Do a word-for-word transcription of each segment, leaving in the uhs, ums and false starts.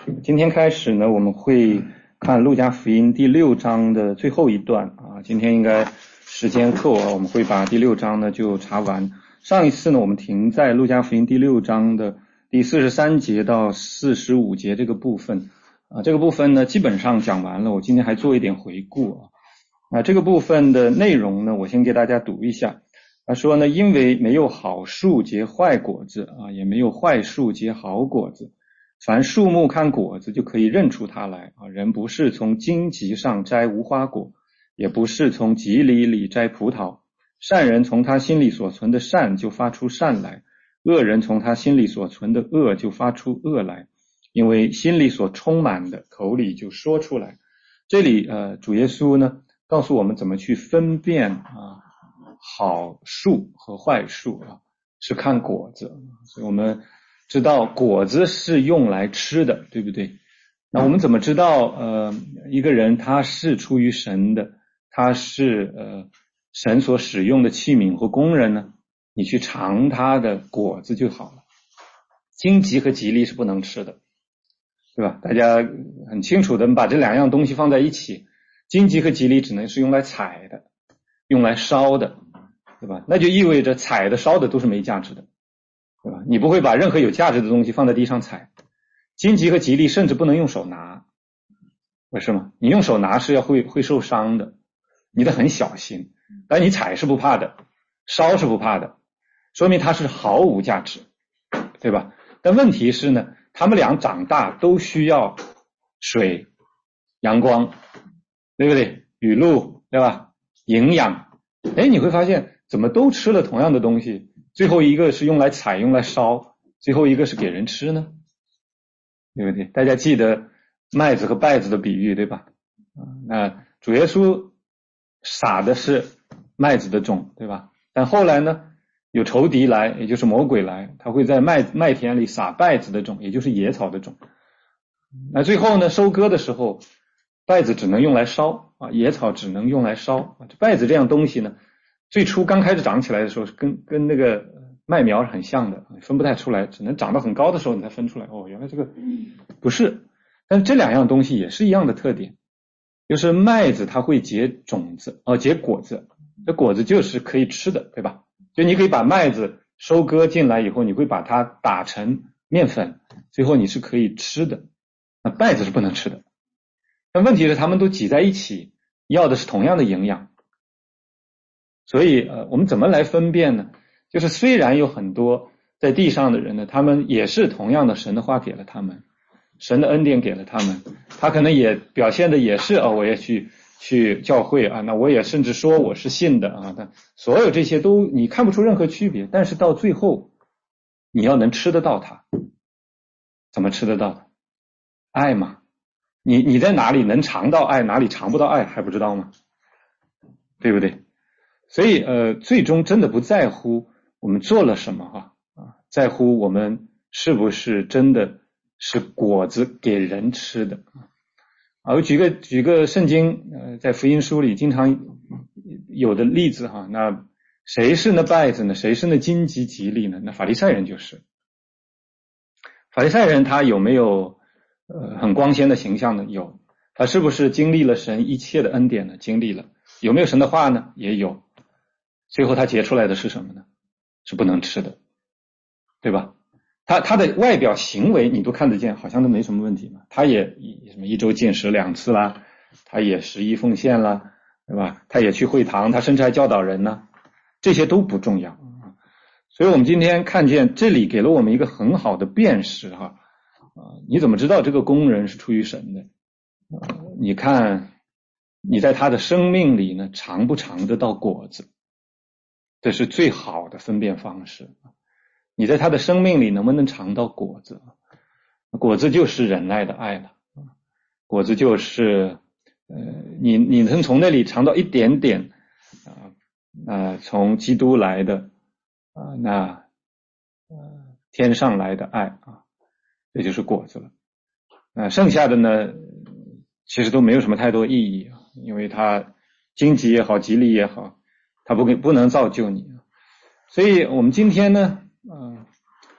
今天开始呢，我们会看路加福音第六章的最后一段啊。今天应该时间够啊，我们会把第六章呢就查完。上一次呢，我们停在路加福音第六章的第四十三节到四十五节这个部分啊，这个部分呢基本上讲完了。我今天还做一点回顾啊。啊，这个部分的内容呢，我先给大家读一下。他说呢，因为没有好树结坏果子啊，也没有坏树结好果子。凡树木看果子就可以认出它来啊，人不是从荆棘上摘无花果，也不是从棘藜里摘葡萄。善人从他心里所存的善就发出善来，恶人从他心里所存的恶就发出恶来，因为心里所充满的，口里就说出来。这里呃，主耶稣呢告诉我们怎么去分辨啊好树和坏树啊，是看果子。所以我们知道果子是用来吃的，对不对？那我们怎么知道呃一个人他是出于神的，他是呃神所使用的器皿或工人呢？你去尝他的果子就好了。荆棘和棘藜是不能吃的，对吧？大家很清楚的把这两样东西放在一起，荆棘和棘藜只能是用来采的，用来烧的，对吧？那就意味着采的烧的都是没价值的，对吧？你不会把任何有价值的东西放在地上采。荆棘和棘藜甚至不能用手拿，为什么？你用手拿是要会会受伤的，你得很小心。但你采是不怕的，烧是不怕的，说明它是毫无价值，对吧？但问题是呢，他们俩长大都需要水、阳光，对不对？雨露，对吧？营养。哎，你会发现怎么都吃了同样的东西，最后一个是用来采用来烧，最后一个是给人吃呢，对不对？大家记得麦子和稗子的比喻，对吧？那主耶稣撒的是麦子的种，对吧？但后来呢，有仇敌来，也就是魔鬼来，他会在麦麦田里撒稗子的种，也就是野草的种。那最后呢，收割的时候，稗子只能用来烧啊，野草只能用来烧。稗子这样东西呢，最初刚开始长起来的时候，是跟跟那个麦苗是很像的，分不太出来，只能长到很高的时候你才分出来。哦，原来这个不是。但这两样东西也是一样的特点，就是麦子它会结种子，哦，结果子，这果子就是可以吃的，对吧？就你可以把麦子收割进来以后，你会把它打成面粉，最后你是可以吃的。那稗子是不能吃的。但问题是它们都挤在一起，要的是同样的营养。所以呃，我们怎么来分辨呢？就是虽然有很多在地上的人呢，他们也是同样的神的话给了他们，神的恩典给了他们，他可能也表现的也是哦，我也去去教会啊，那我也甚至说我是信的啊，但所有这些都你看不出任何区别。但是到最后你要能吃得到它，怎么吃得到它？爱嘛，你你在哪里能尝到爱，哪里尝不到爱还不知道吗？对不对？所以呃，最终真的不在乎我们做了什么哈啊，在乎我们是不是真的是果子给人吃的啊。我举个举个圣经呃，在福音书里经常有的例子哈，那谁是那稗子呢？谁是那荆棘棘藜呢？那法利赛人就是。法利赛人他有没有呃很光鲜的形象呢？有。他是不是经历了神一切的恩典呢？经历了。有没有神的话呢？也有。最后他结出来的是什么呢？是不能吃的，对吧？他他的外表行为你都看得见，好像都没什么问题嘛。他也什么一周进食两次啦，他也十一奉献啦，对吧？他也去会堂，他甚至还教导人呢，这些都不重要。所以我们今天看见这里给了我们一个很好的辨识哈啊，你怎么知道这个工人是出于神的？啊，你看你在他的生命里呢，尝不尝得到果子？这是最好的分辨方式。你在他的生命里能不能尝到果子？果子就是忍耐的爱了，果子就是呃，你你能从那里尝到一点点啊啊，从基督来的啊，那呃天上来的爱啊，这就是果子了。啊，剩下的呢，其实都没有什么太多意义，因为它荆棘也好，棘藜也好，它不不能造就你。所以我们今天呢，嗯、呃，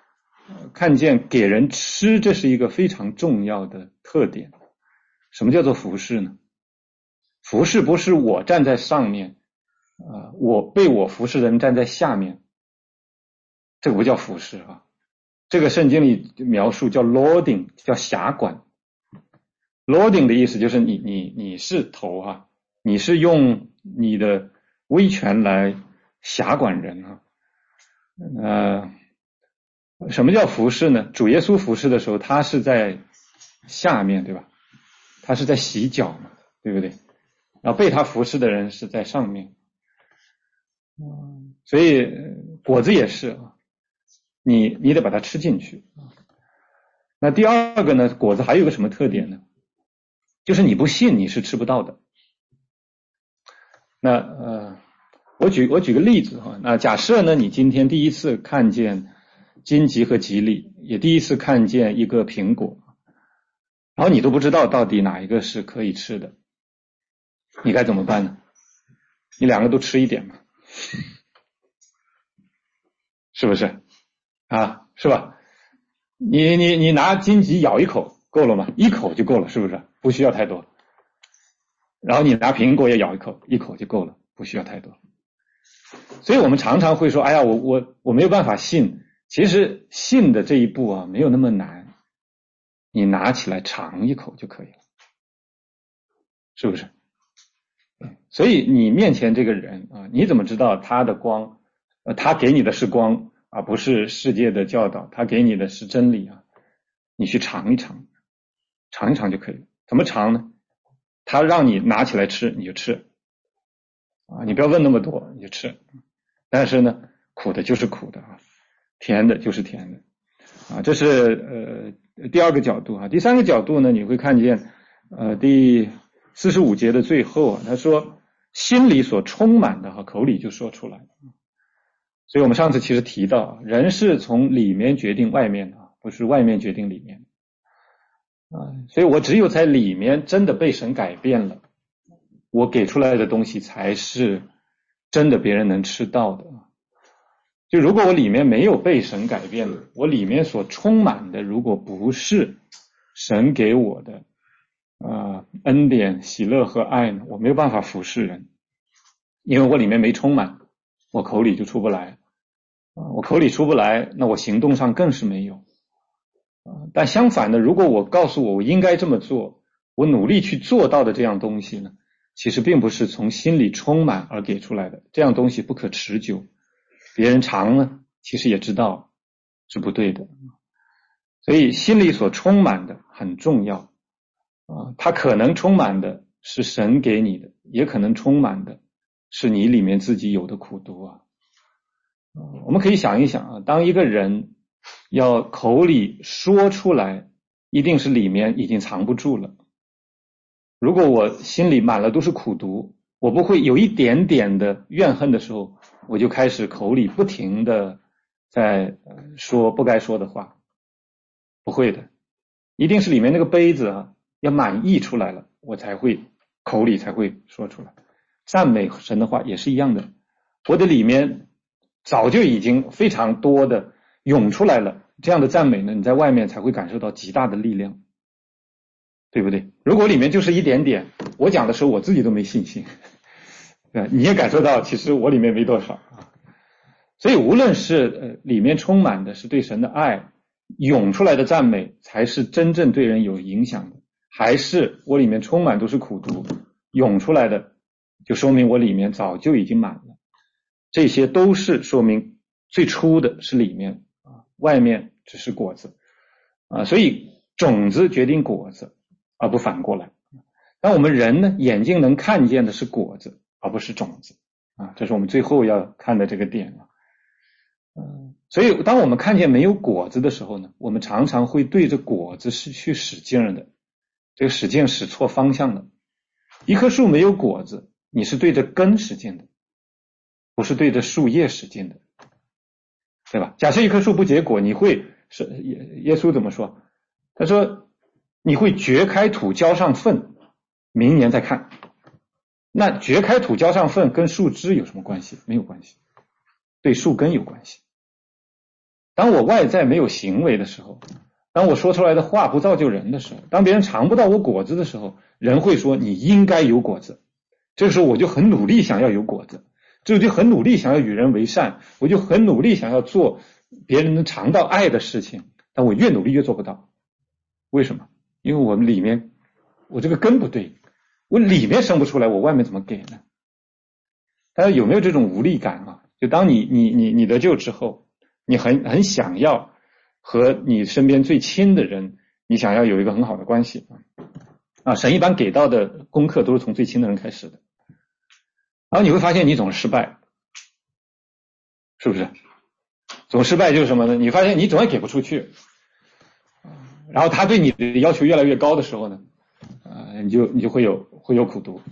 看见给人吃，这是一个非常重要的特点。什么叫做服侍呢？服侍不是我站在上面，呃，我被我服侍的人站在下面，这个不叫服侍啊。这个圣经里描述叫 lording， 叫辖管。lording 的意思就是你你你是头啊，你是用你的威权来辖管人啊。呃，什么叫服侍呢？主耶稣服侍的时候，他是在下面，对吧？他是在洗脚嘛，对不对？然后被他服侍的人是在上面。所以果子也是啊，你你得把它吃进去。那第二个呢，果子还有个什么特点呢？就是你不信你是吃不到的。那呃，我举我举个例子哈，那假设呢，你今天第一次看见荆棘和吉利，也第一次看见一个苹果，然后你都不知道到底哪一个是可以吃的，你该怎么办呢？你两个都吃一点嘛，是不是啊？是吧？你你你拿荆棘咬一口够了吗？一口就够了，是不是？不需要太多。然后你拿苹果也咬一口，一口就够了，不需要太多。所以我们常常会说，哎呀，我我我没有办法信。其实信的这一步啊，没有那么难，你拿起来尝一口就可以了，是不是？所以你面前这个人啊，你怎么知道他的光，呃，他给你的是光啊，不是世界的教导，他给你的是真理啊，你去尝一尝，尝一尝就可以了。怎么尝呢？他让你拿起来吃，你就吃啊，你不要问那么多，你就吃。但是呢，苦的就是苦的啊，甜的就是甜的啊，这是呃第二个角度啊。第三个角度呢，你会看见呃第四十五节的最后啊，他说心里所充满的哈，口里就说出来。所以我们上次其实提到，人是从里面决定外面的，不是外面决定里面啊。所以我只有在里面真的被神改变了，我给出来的东西才是真的别人能吃到的。就如果我里面没有被神改变的，我里面所充满的如果不是神给我的呃恩典、喜乐和爱呢，我没有办法服侍人，因为我里面没充满，我口里就出不来啊，我口里出不来，那我行动上更是没有啊。但相反的，如果我告诉我我应该这么做，我努力去做到的这样东西呢，其实并不是从心里充满而给出来的，这样东西不可持久，别人尝呢其实也知道是不对的。所以心里所充满的很重要啊，它可能充满的是神给你的，也可能充满的是你里面自己有的苦毒啊。我们可以想一想啊，当一个人要口里说出来，一定是里面已经藏不住了。如果我心里满了都是苦毒，我不会有一点点的怨恨的时候，我就开始口里不停的在说不该说的话，不会的，一定是里面那个杯子啊要满溢出来了，我才会口里才会说出来。赞美神的话也是一样的，我的里面早就已经非常多的涌出来了，这样的赞美呢，你在外面才会感受到极大的力量，对不对？如果里面就是一点点，我讲的时候我自己都没信心，你也感受到其实我里面没多少啊。所以无论是呃里面充满的是对神的爱，涌出来的赞美才是真正对人有影响的，还是我里面充满都是苦毒，涌出来的就说明我里面早就已经满了。这些都是说明最初的是里面啊，外面只是果子啊，所以种子决定果子，而不反过来。但我们人呢，眼睛能看见的是果子，而不是种子啊，这是我们最后要看的这个点啊。嗯，所以当我们看见没有果子的时候呢，我们常常会对着果子是去使劲的，这个使劲使错方向了。一棵树没有果子，你是对着根使劲的，不是对着树叶使劲的，对吧？假设一棵树不结果，你会是耶耶稣怎么说？他说你会掘开土浇上粪，明年再看。那掘开土浇上粪跟树枝有什么关系？没有关系，对树根有关系。 当我外在没有行为的时候，当我说出来的话不造就人的时候，当别人尝不到我果子的时候，人会说你应该有果子。这个时候我就很努力想要有果子，这我就很努力想要与人为善，我就很努力想要做别人能尝到爱的事情，但我越努力越做不到。为什么？因为我们里面我这个根不对，我里面生不出来，我外面怎么给呢？大家有没有这种无力感啊？就当你你你你得救之后，你很很想要和你身边最亲的人，你想要有一个很好的关系啊。神一般给到的功课都是从最亲的人开始的，然后你会发现你总是失败，是不是？总失败就是什么呢？你发现你总也给不出去，然后他对你的要求越来越高的时候呢，呃，你就你就会有会有苦读。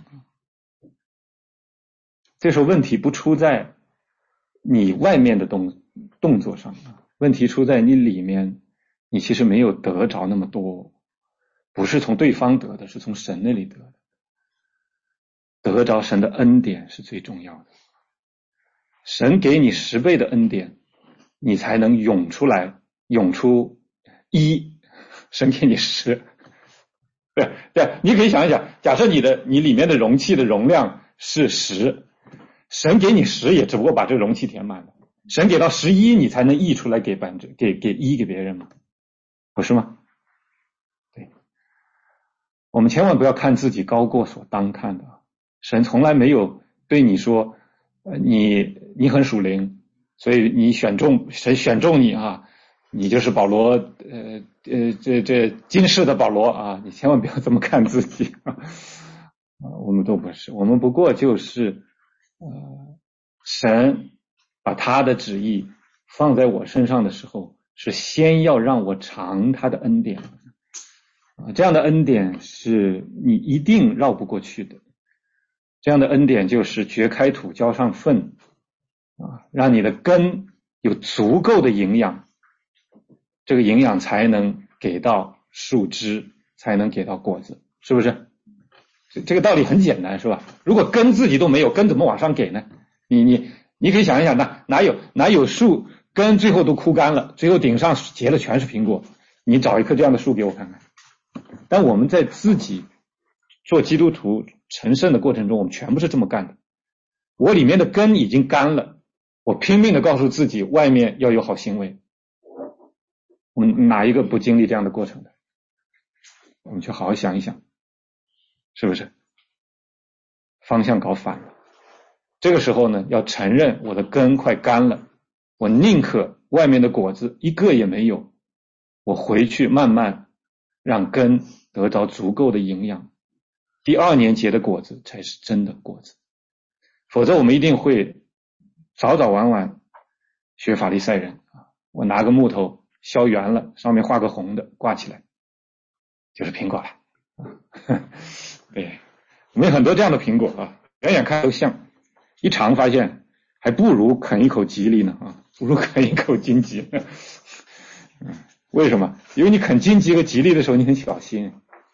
这时候问题不出在你外面的动动作上，问题出在你里面，你其实没有得着那么多，不是从对方得的，是从神那里得的。得着神的恩典是最重要的，神给你十倍的恩典，你才能涌出来，涌出一，神给你十。对对，你可以想一想，假设你的你里面的容器的容量是十，神给你十也只不过把这个容器填满了，神给到十一你才能溢出来给百分之给给一给别人嘛，不是吗？对，我们千万不要看自己高过所当看的，神从来没有对你说，呃，你你很属灵，所以你选中谁选中你啊，你就是保罗，呃呃这这今世的保罗啊，你千万不要这么看自己啊，我们都不是，我们不过就是呃，神把他的旨意放在我身上的时候，是先要让我尝他的恩典啊，这样的恩典是你一定绕不过去的。这样的恩典就是掘开土浇上粪啊，让你的根有足够的营养，这个营养才能给到树枝，才能给到果子，是不是？这个道理很简单，是吧？如果根自己都没有，根怎么往上给呢？你你你可以想一想，哪哪有哪有树根最后都枯干了，最后顶上结的全是苹果，你找一棵这样的树给我看看。但我们在自己做基督徒成圣的过程中，我们全部是这么干的。我里面的根已经干了，我拼命的告诉自己外面要有好行为。我们哪一个不经历这样的过程的？我们去好好想一想，是不是？方向搞反了。这个时候呢，要承认我的根快干了，我宁可外面的果子一个也没有，我回去慢慢让根得到足够的营养，第二年结的果子才是真的果子，否则我们一定会早早晚晚学法利赛人啊！我拿个木头削圆了，上面画个红的挂起来，就是苹果了。对，我们有很多这样的苹果啊，远远看都像，一尝发现还不如啃一口吉利呢啊，不如啃一口荆棘。嗯，为什么？因为你啃荆棘和吉利的时候，你很小心。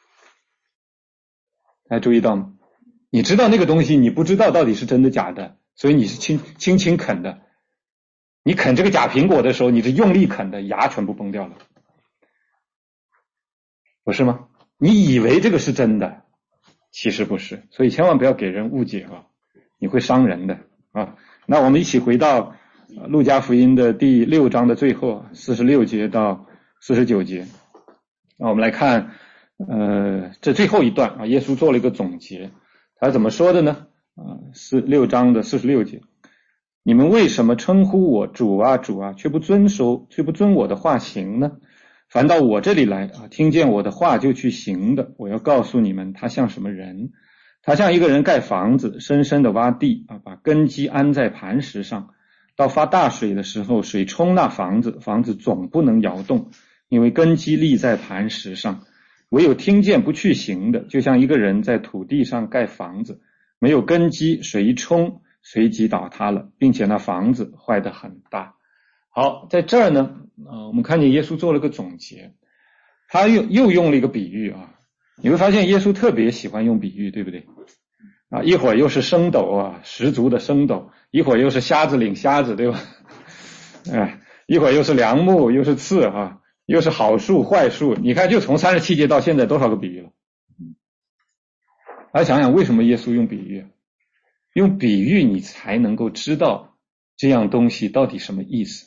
大家注意到吗？你知道那个东西，你不知道到底是真的假的，所以你是轻轻轻啃的。你啃这个假苹果的时候，你是用力啃的，牙全部崩掉了，不是吗？你以为这个是真的，其实不是，所以千万不要给人误解啊，你会伤人的啊。那我们一起回到路加福音的第六章的最后，四十六节到四十九节。那我们来看，呃，这最后一段啊，耶稣做了一个总结，他怎么说的呢？啊，四六章的四十六节。你们为什么称呼我主啊主啊，却不遵守，却不遵我的话行呢？凡到我这里来啊，听见我的话就去行的，我要告诉你们，他像什么人？他像一个人盖房子，深深的挖地啊，把根基安在磐石上。到发大水的时候，水冲那房子，房子总不能摇动，因为根基立在磐石上。唯有听见不去行的，就像一个人在土地上盖房子，没有根基，水一冲，随即倒塌了，并且那房子坏得很大。好，在这儿呢，呃，我们看见耶稣做了个总结，他又又用了一个比喻啊。你会发现耶稣特别喜欢用比喻，对不对？啊，一会儿又是升斗啊，十足的升斗，一会儿又是瞎子领瞎子，对吧？哎， 一会儿又是梁木，又是刺啊，又是好树坏树，你看就从三十七节到现在多少个比喻了。来想想为什么耶稣用比喻？用比喻你才能够知道这样东西到底什么意思。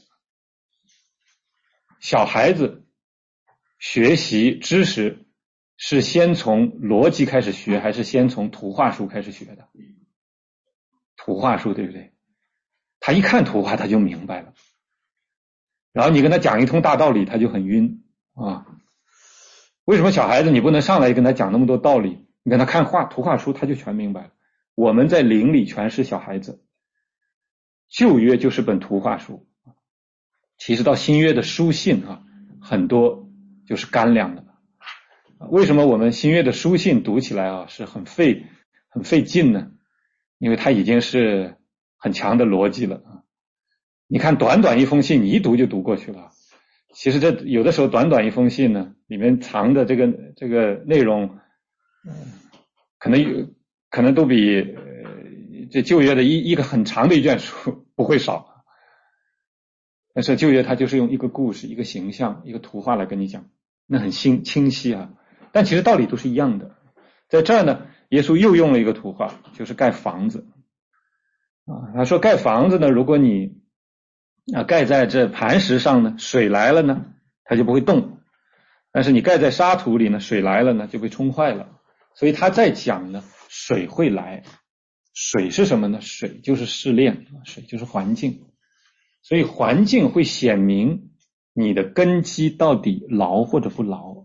小孩子学习知识是先从逻辑开始学，还是先从图画书开始学的？图画书，对不对？他一看图画他就明白了，然后你跟他讲一通大道理他就很晕啊。为什么小孩子你不能上来跟他讲那么多道理？你跟他看画图画书他就全明白了。我们在灵里全是小孩子，旧约就是本图画书，其实到新约的书信啊，很多就是干粮的。为什么我们新约的书信读起来啊是很费很费劲呢？因为它已经是很强的逻辑了啊。你看短短一封信你一读就读过去了，其实这有的时候短短一封信呢里面藏的这个这个内容、呃、可能有可能都比、呃、这旧约的一一个很长的一卷书不会少。但是旧约它就是用一个故事一个形象一个图画来跟你讲，那很清清晰啊，但其实道理都是一样的。在这儿呢耶稣又用了一个图画，就是盖房子啊。他说盖房子呢，如果你啊盖在这磐石上呢，水来了呢它就不会动，但是你盖在沙土里呢，水来了呢就被冲坏了。所以他在讲呢水会来，水是什么呢？水就是试炼，水就是环境，所以环境会显明你的根基到底牢或者不牢。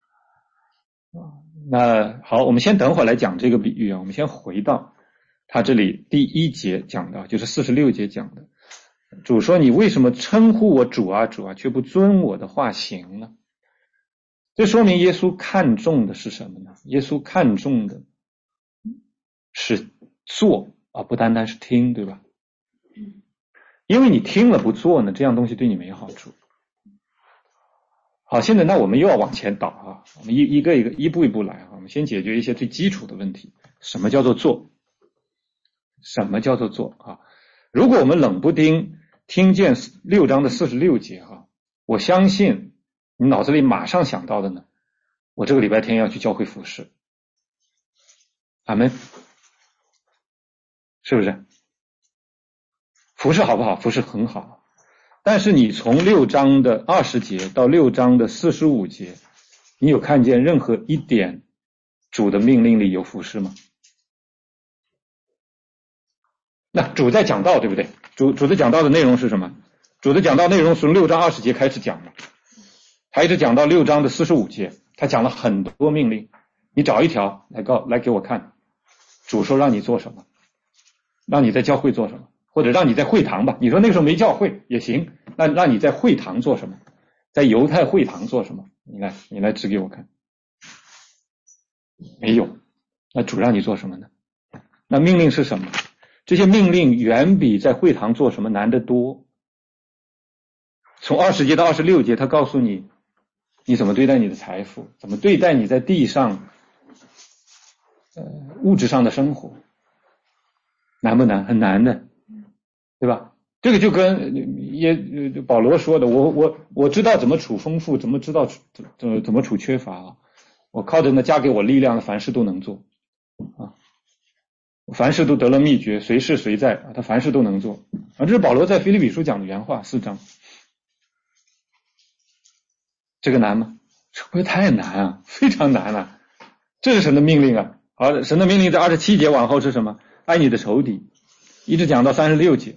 那好，我们先等会儿来讲这个比喻啊。我们先回到他这里第一节讲的，就是四十六节讲的。主说你为什么称呼我主啊主啊，却不遵我的话行呢？这说明耶稣看重的是什么呢？耶稣看重的是做啊，不单单是听，对吧？因为你听了不做呢，这样东西对你没好处。好，现在那我们又要往前倒啊，我们一一个一个一步一步来啊。我们先解决一些最基础的问题。什么叫做做？什么叫做做啊？如果我们冷不丁听见六章的四十六节哈，我相信你脑子里马上想到的呢，我这个礼拜天要去教会服侍。阿们，是不是？服侍好不好？服侍很好。但是你从六章的二十节到六章的四十五节，你有看见任何一点主的命令里有服侍吗？那主在讲道，对不对？主主的讲道的内容是什么？主的讲道内容从六章二十节开始讲的，他一直讲到六章的四十五节，他讲了很多命令。你找一条来告来给我看，主说让你做什么，让你在教会做什么，或者让你在会堂吧，你说那个时候没教会也行，那让你在会堂做什么，在犹太会堂做什么，你来你来指给我看。没有。那主让你做什么呢？那命令是什么？这些命令远比在会堂做什么难得多。从二十节到二十六节，他告诉你你怎么对待你的财富，怎么对待你在地上呃物质上的生活。难不难？很难的，对吧？这个就跟也保罗说的，我我我知道怎么处丰富，怎么知道怎么怎么处缺乏啊？我靠着那加给我力量的，凡事都能做啊！凡事都得了秘诀，随是随在啊，他凡事都能做啊！这是保罗在腓立比书讲的原话，四章。这个难吗？这不是太难啊，非常难啊！这是神的命令啊！好，神的命令在二十七节往后是什么？爱你的仇敌，一直讲到三十六节。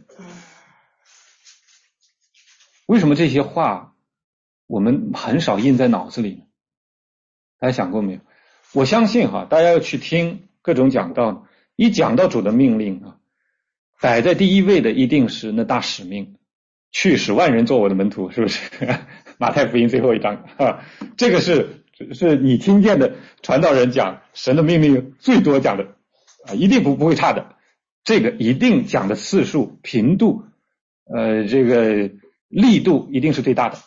为什么这些话我们很少印在脑子里呢？大家想过没有？我相信哈，大家要去听各种讲道，一讲到主的命令啊，摆在第一位的一定是那大使命，去使万人做我的门徒，是不是？马太福音最后一章啊，这个是是你听见的传道人讲神的命令最多讲的啊，一定不不会差的。这个一定讲的次数、频度，呃，这个力度一定是最大的。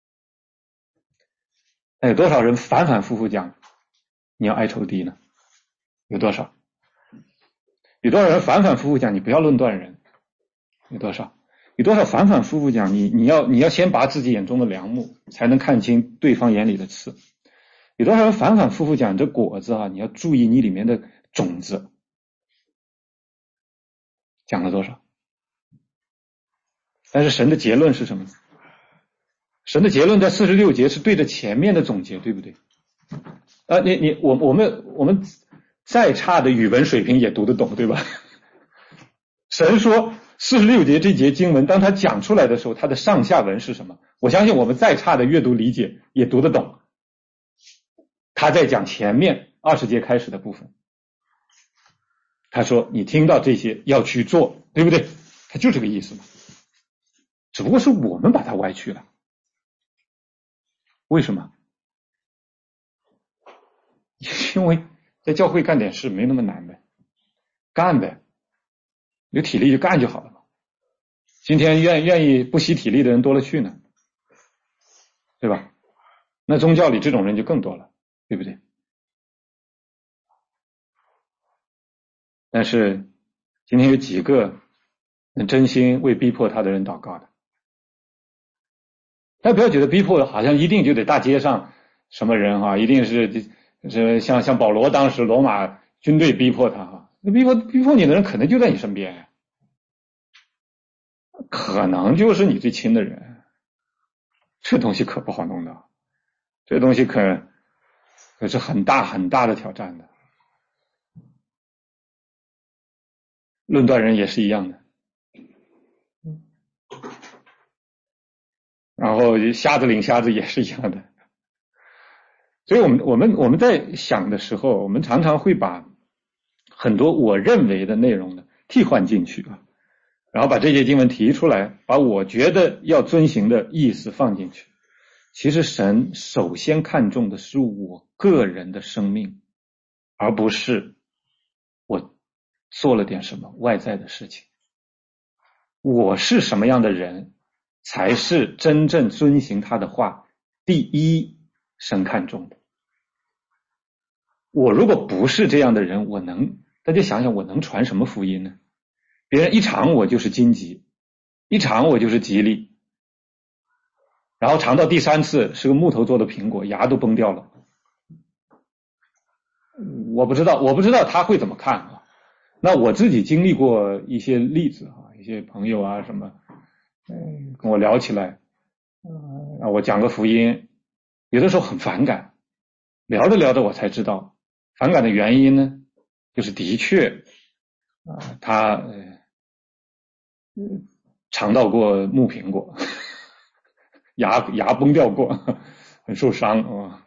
那有多少人反反复复讲你要爱仇敌呢？有多少？有多少人反反复复讲你不要论断人？有多少？ 有多少反反复复讲，你你要你要先拔自己眼中的梁木，才能看清对方眼里的刺。有多少人反反复复讲这果子啊，你要注意你里面的种子。讲了多少？但是神的结论是什么？神的结论在四十六节是对着前面的总结，对不对？啊，你你我我们我们再差的语文水平也读得懂，对吧？神说四十六节这节经文，当他讲出来的时候，他的上下文是什么？我相信我们再差的阅读理解也读得懂。他在讲前面二十节开始的部分，他说你听到这些要去做，对不对？他就这个意思嘛。只不过是我们把它歪曲了。为什么？因为在教会干点事没那么难呗，干呗，有体力就干就好了嘛。今天愿愿意不惜体力的人多了去呢，对吧？那宗教里这种人就更多了，对不对？但是今天有几个能真心为逼迫他的人祷告的？大家不要觉得逼迫好像一定就得大街上什么人啊，一定是是像像保罗当时罗马军队逼迫他哈，那逼迫逼迫你的人可能就在你身边，可能就是你最亲的人，这东西可不好弄的，这东西可可是很大很大的挑战的。论断人也是一样的，然后瞎子领瞎子也是一样的。所以我们我们我们在想的时候，我们常常会把很多我认为的内容呢替换进去啊，然后把这些经文提出来，把我觉得要遵行的意思放进去。其实神首先看重的是我个人的生命，而不是我做了点什么外在的事情。我是什么样的人，才是真正遵行他的话第一神看重的。我如果不是这样的人，我能大家想想我能传什么福音呢？别人一尝我就是荆棘，一尝我就是吉利，然后尝到第三次是个木头做的苹果，牙都崩掉了。我不知道我不知道他会怎么看啊。那我自己经历过一些例子啊，一些朋友啊什么嗯，跟我聊起来，嗯、呃，我讲个福音，有的时候很反感，聊着聊着我才知道反感的原因呢，就是的确啊、呃，他呃尝到过木苹果，牙牙崩掉过，很受伤啊。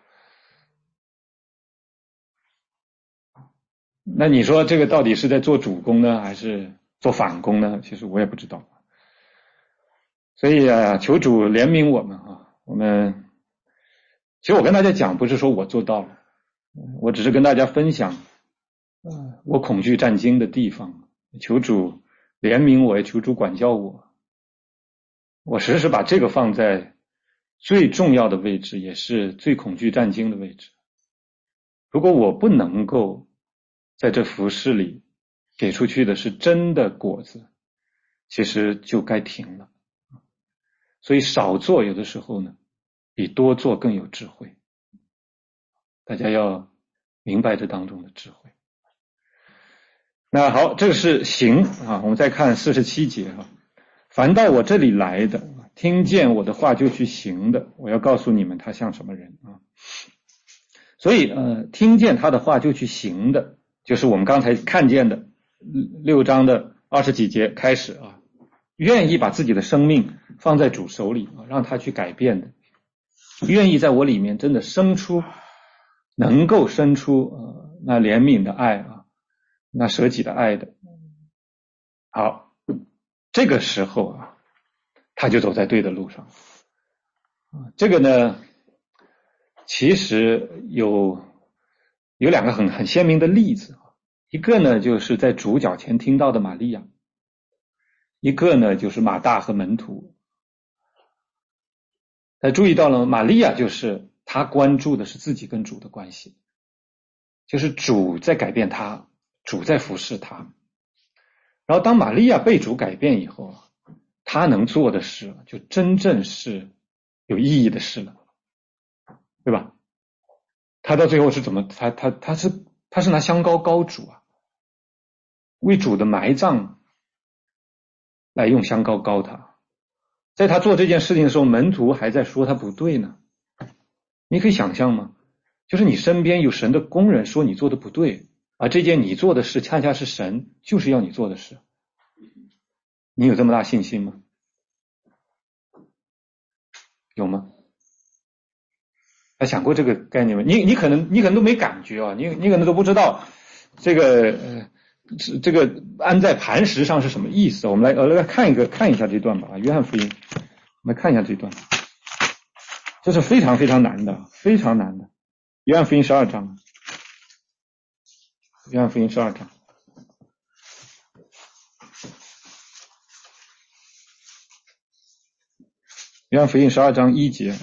那你说这个到底是在做主攻呢，还是做反攻呢？其实我也不知道。所以啊，求主怜悯我们啊！我们其实我跟大家讲，不是说我做到了，我只是跟大家分享，呃，我恐惧战惊的地方。求主怜悯我，也求主管教我。我时时把这个放在最重要的位置，也是最恐惧战惊的位置。如果我不能够在这服事里给出去的是真的果子，其实就该停了。所以少做有的时候呢，比多做更有智慧。大家要明白这当中的智慧。那好，这是行啊，我们再看四十七节啊。凡到我这里来的，听见我的话就去行的，我要告诉你们他像什么人啊。所以呃，听见他的话就去行的，就是我们刚才看见的六章的二十几节开始啊，愿意把自己的生命放在主手里啊，让他去改变的，愿意在我里面真的生出能够生出呃那怜悯的爱啊，那舍己的爱的。好，这个时候啊，他就走在对的路上啊。这个呢，其实有有两个很很鲜明的例子啊，一个呢就是在主脚前听到的玛利亚，一个呢就是马大和门徒。大家注意到了，玛利亚就是他关注的是自己跟主的关系，就是主在改变他，主在服侍他。然后当玛利亚被主改变以后， 他能做的事就真正是有意义的事了，对吧？他到最后是怎么，他他他是他是拿香膏膏主啊，为主的埋葬来用香膏膏他。在他做这件事情的时候，门徒还在说他不对呢。你可以想象吗？就是你身边有神的工人说你做的不对，而这件你做的事恰恰是神就是要你做的事，你有这么大信心吗？有吗？他想过这个概念吗？你你可能你可能都没感觉啊，你你可能都不知道这个呃这个安在磐石上是什么意思。我们来呃来看一个看一下这段吧啊，约翰福音，我们来看一下这段，这是非常非常难的，非常难的。约翰福音十二章，约翰福音十二章。约翰福音十二章一节啊，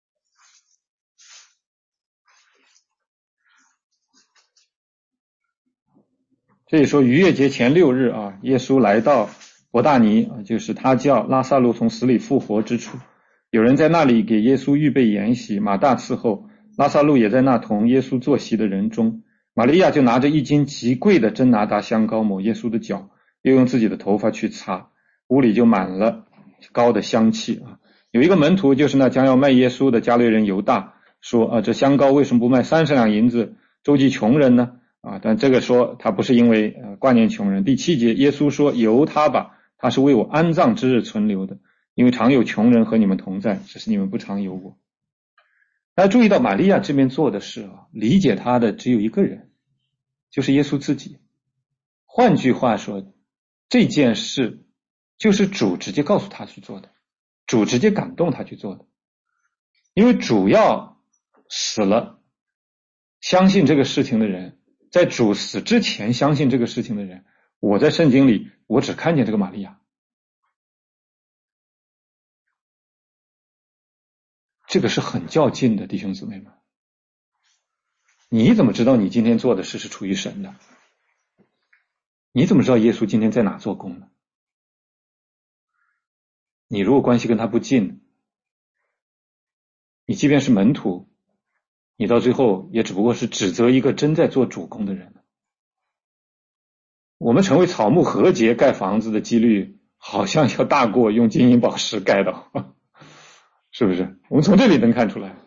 这里说逾越节前六日啊，耶稣来到伯大尼啊，就是他叫拉撒路从死里复活之处，有人在那里给耶稣预备筵席，马大伺候，拉撒路也在那同耶稣坐席的人中。玛利亚就拿着一斤极贵的真拿达香膏抹耶稣的脚，又用自己的头发去擦，屋里就满了膏的香气啊。有一个门徒，就是那将要卖耶稣的加略人犹大，说啊，这香膏为什么不卖三十两银子周济穷人呢？啊，但这个说他不是因为呃挂念穷人。第七节，耶稣说由他吧，他是为我安葬之日存留的，因为常有穷人和你们同在，只是你们不常有我。大家注意到玛利亚这边做的事啊，理解他的只有一个人，就是耶稣自己。换句话说，这件事就是主直接告诉他去做的，主直接感动他去做的，因为主要死了，相信这个事情的人，在主死之前相信这个事情的人，我在圣经里我只看见这个玛利亚。这个是很较劲的，弟兄姊妹们。你怎么知道你今天做的事是出于神的？你怎么知道耶稣今天在哪做工呢？你如果关系跟他不近，你即便是门徒，你到最后也只不过是指责一个真在做主工的人。我们成为草木和结盖房子的几率好像要大过用金银宝石盖的，是不是？我们从这里能看出来，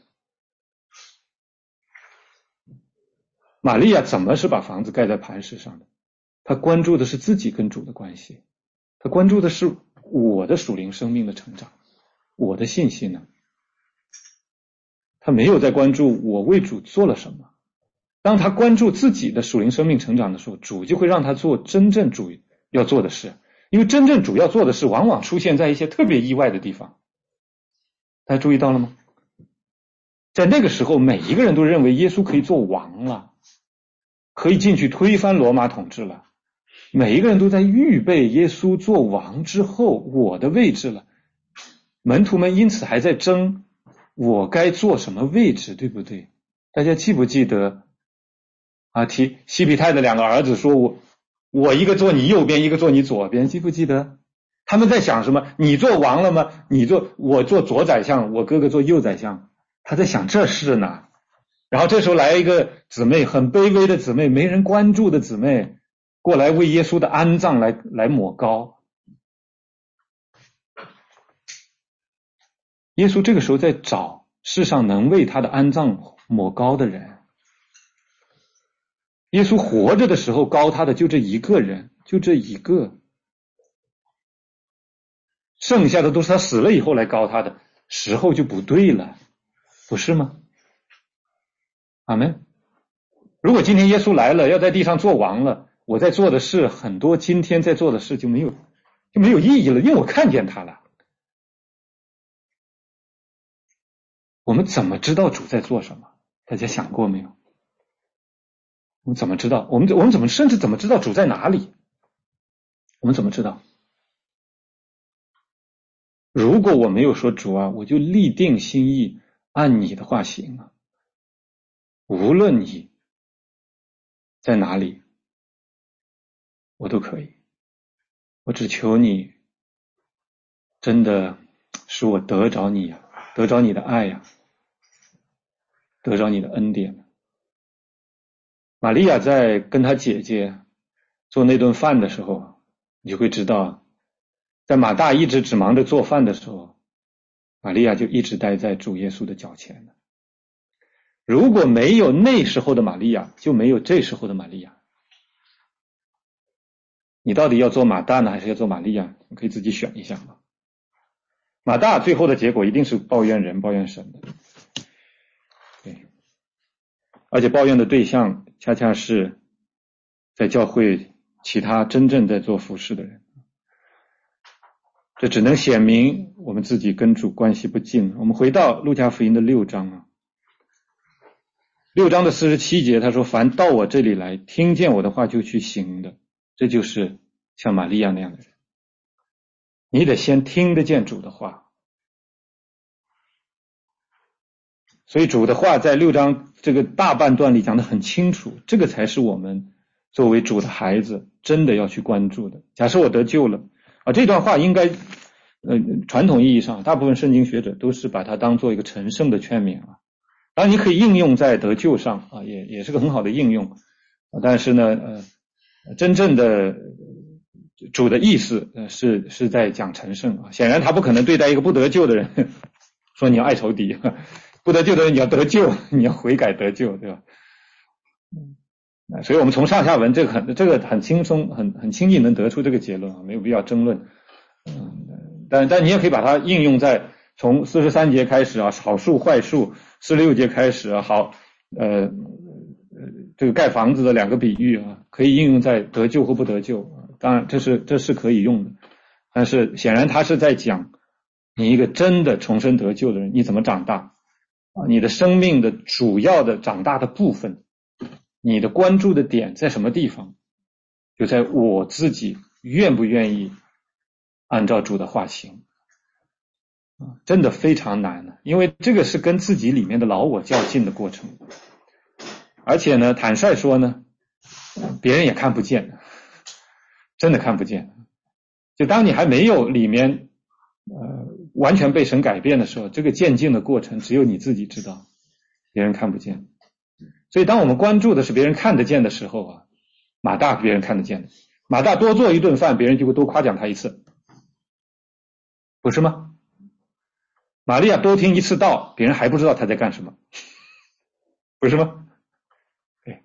玛利亚怎么是把房子盖在磐石上的？她关注的是自己跟主的关系，她关注的是我的属灵生命的成长，我的信心呢？她没有在关注我为主做了什么。当他关注自己的属灵生命成长的时候，主就会让他做真正主要做的事，因为真正主要做的事往往出现在一些特别意外的地方。大家注意到了吗？在那个时候，每一个人都认为耶稣可以做王了，可以进去推翻罗马统治了，每一个人都在预备耶稣做王之后我的位置了。门徒们因此还在争我该做什么位置，对不对？大家记不记得啊，提西庇太的两个儿子说我我一个坐你右边，一个坐你左边，记不记得？他们在想什么？你做王了吗？你做我做左宰相，我哥哥做右宰相，他在想这事呢。然后这时候来一个姊妹，很卑微的姊妹，没人关注的姊妹，过来为耶稣的安葬来来抹膏。耶稣这个时候在找世上能为他的安葬抹膏的人。耶稣活着的时候膏他的就这一个人，就这一个，剩下的都是他死了以后来膏他的，时候就不对了，不是吗？阿们。如果今天耶稣来了，要在地上做王了，我在做的事很多今天在做的事就没有就没有意义了，因为我看见他了。我们怎么知道主在做什么？大家想过没有？我们怎么知道？我们我们怎么甚至怎么知道主在哪里？我们怎么知道？如果我没有说主啊，我就立定心意按你的话行啊，无论你在哪里，我都可以。我只求你真的使我得着你呀、啊，得着你的爱呀、啊，得着你的恩典。玛利亚在跟她姐姐做那顿饭的时候，你就会知道，在马大一直只忙着做饭的时候，玛利亚就一直待在主耶稣的脚前了。如果没有那时候的玛利亚，就没有这时候的玛利亚。你到底要做马大呢，还是要做玛利亚？你可以自己选一下嘛。马大最后的结果一定是抱怨人、抱怨神的，对，而且抱怨的对象恰恰是在教会其他真正在做服事的人。这只能显明我们自己跟主关系不近。我们回到路加福音的六章啊，六章的四十七节，他说：“凡到我这里来，听见我的话就去行的，这就是像玛利亚那样的人。”你得先听得见主的话。所以主的话在六章这个大半段里讲得很清楚，这个才是我们作为主的孩子真的要去关注的。假设我得救了啊，这段话应该呃传统意义上大部分圣经学者都是把它当做一个成圣的劝勉啊。当然你可以应用在得救上啊，也也是个很好的应用。啊、但是呢呃真正的主的意思呃是是在讲成圣啊。显然他不可能对待一个不得救的人说你要爱仇敌，不得救的人你要得救，你要悔改得救，对吧？所以我们从上下文这个很这个很轻松很很轻易能得出这个结论啊，没有必要争论。嗯，但但你也可以把它应用在从四十三节开始啊，好树坏树，四十六节开始啊，好呃这个盖房子的两个比喻啊，可以应用在得救或不得救。当然这是这是可以用的，但是显然他是在讲你一个真的重生得救的人，你怎么长大啊？你的生命的主要的长大的部分，你的关注的点在什么地方？就在我自己愿不愿意按照主的话行。真的非常难的，因为这个是跟自己里面的老我较劲的过程。而且呢，坦率说呢，别人也看不见，真的看不见。就当你还没有里面呃完全被神改变的时候，这个渐进的过程只有你自己知道，别人看不见。所以当我们关注的是别人看得见的时候啊，马大别人看得见的，马大多做一顿饭，别人就会多夸奖他一次，不是吗？玛利亚多听一次道，别人还不知道他在干什么，不是吗？对。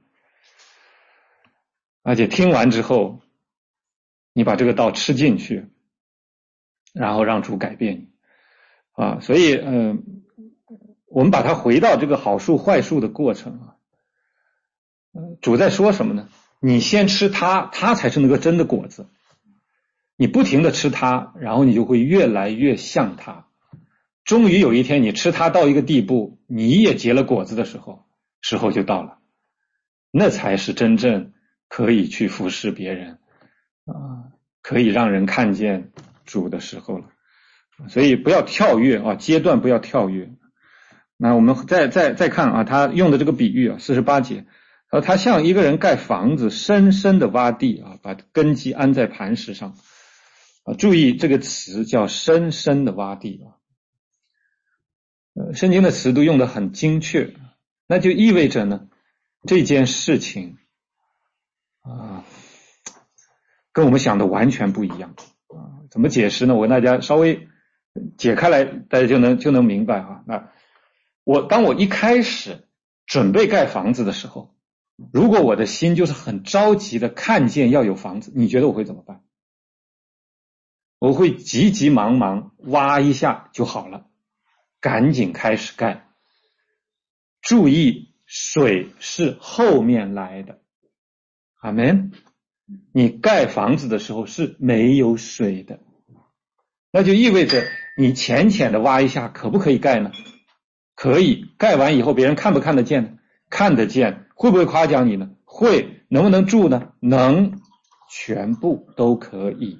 而且听完之后，你把这个道吃进去，然后让主改变你啊。所以嗯、呃，我们把它回到这个好树坏树的过程啊。主在说什么呢？你先吃它，它才是那个真的果子。你不停的吃它，然后你就会越来越像它。终于有一天你吃它到一个地步，你也结了果子的时候，时候就到了，那才是真正可以去服侍别人啊，可以让人看见主的时候了。所以不要跳跃啊，阶段不要跳跃。那我们再再再看啊，他用的这个比喻啊，四十八节，他像一个人盖房子，深深的挖地啊，把根基安在磐石上啊。注意这个词叫深深的挖地啊。呃，圣经的词都用得很精确，那就意味着呢，这件事情啊，跟我们想的完全不一样啊。怎么解释呢？我跟大家稍微解开来，大家就能就能明白啊。那我当我一开始准备盖房子的时候，如果我的心就是很着急的看见要有房子，你觉得我会怎么办？我会急急忙忙挖一下就好了，赶紧开始盖。注意，水是后面来的。阿们。你盖房子的时候是没有水的，那就意味着你浅浅的挖一下，可不可以盖呢？可以。盖完以后别人看不看得见呢？看得见。会不会夸奖你呢？会。能不能住呢？能。全部都可以。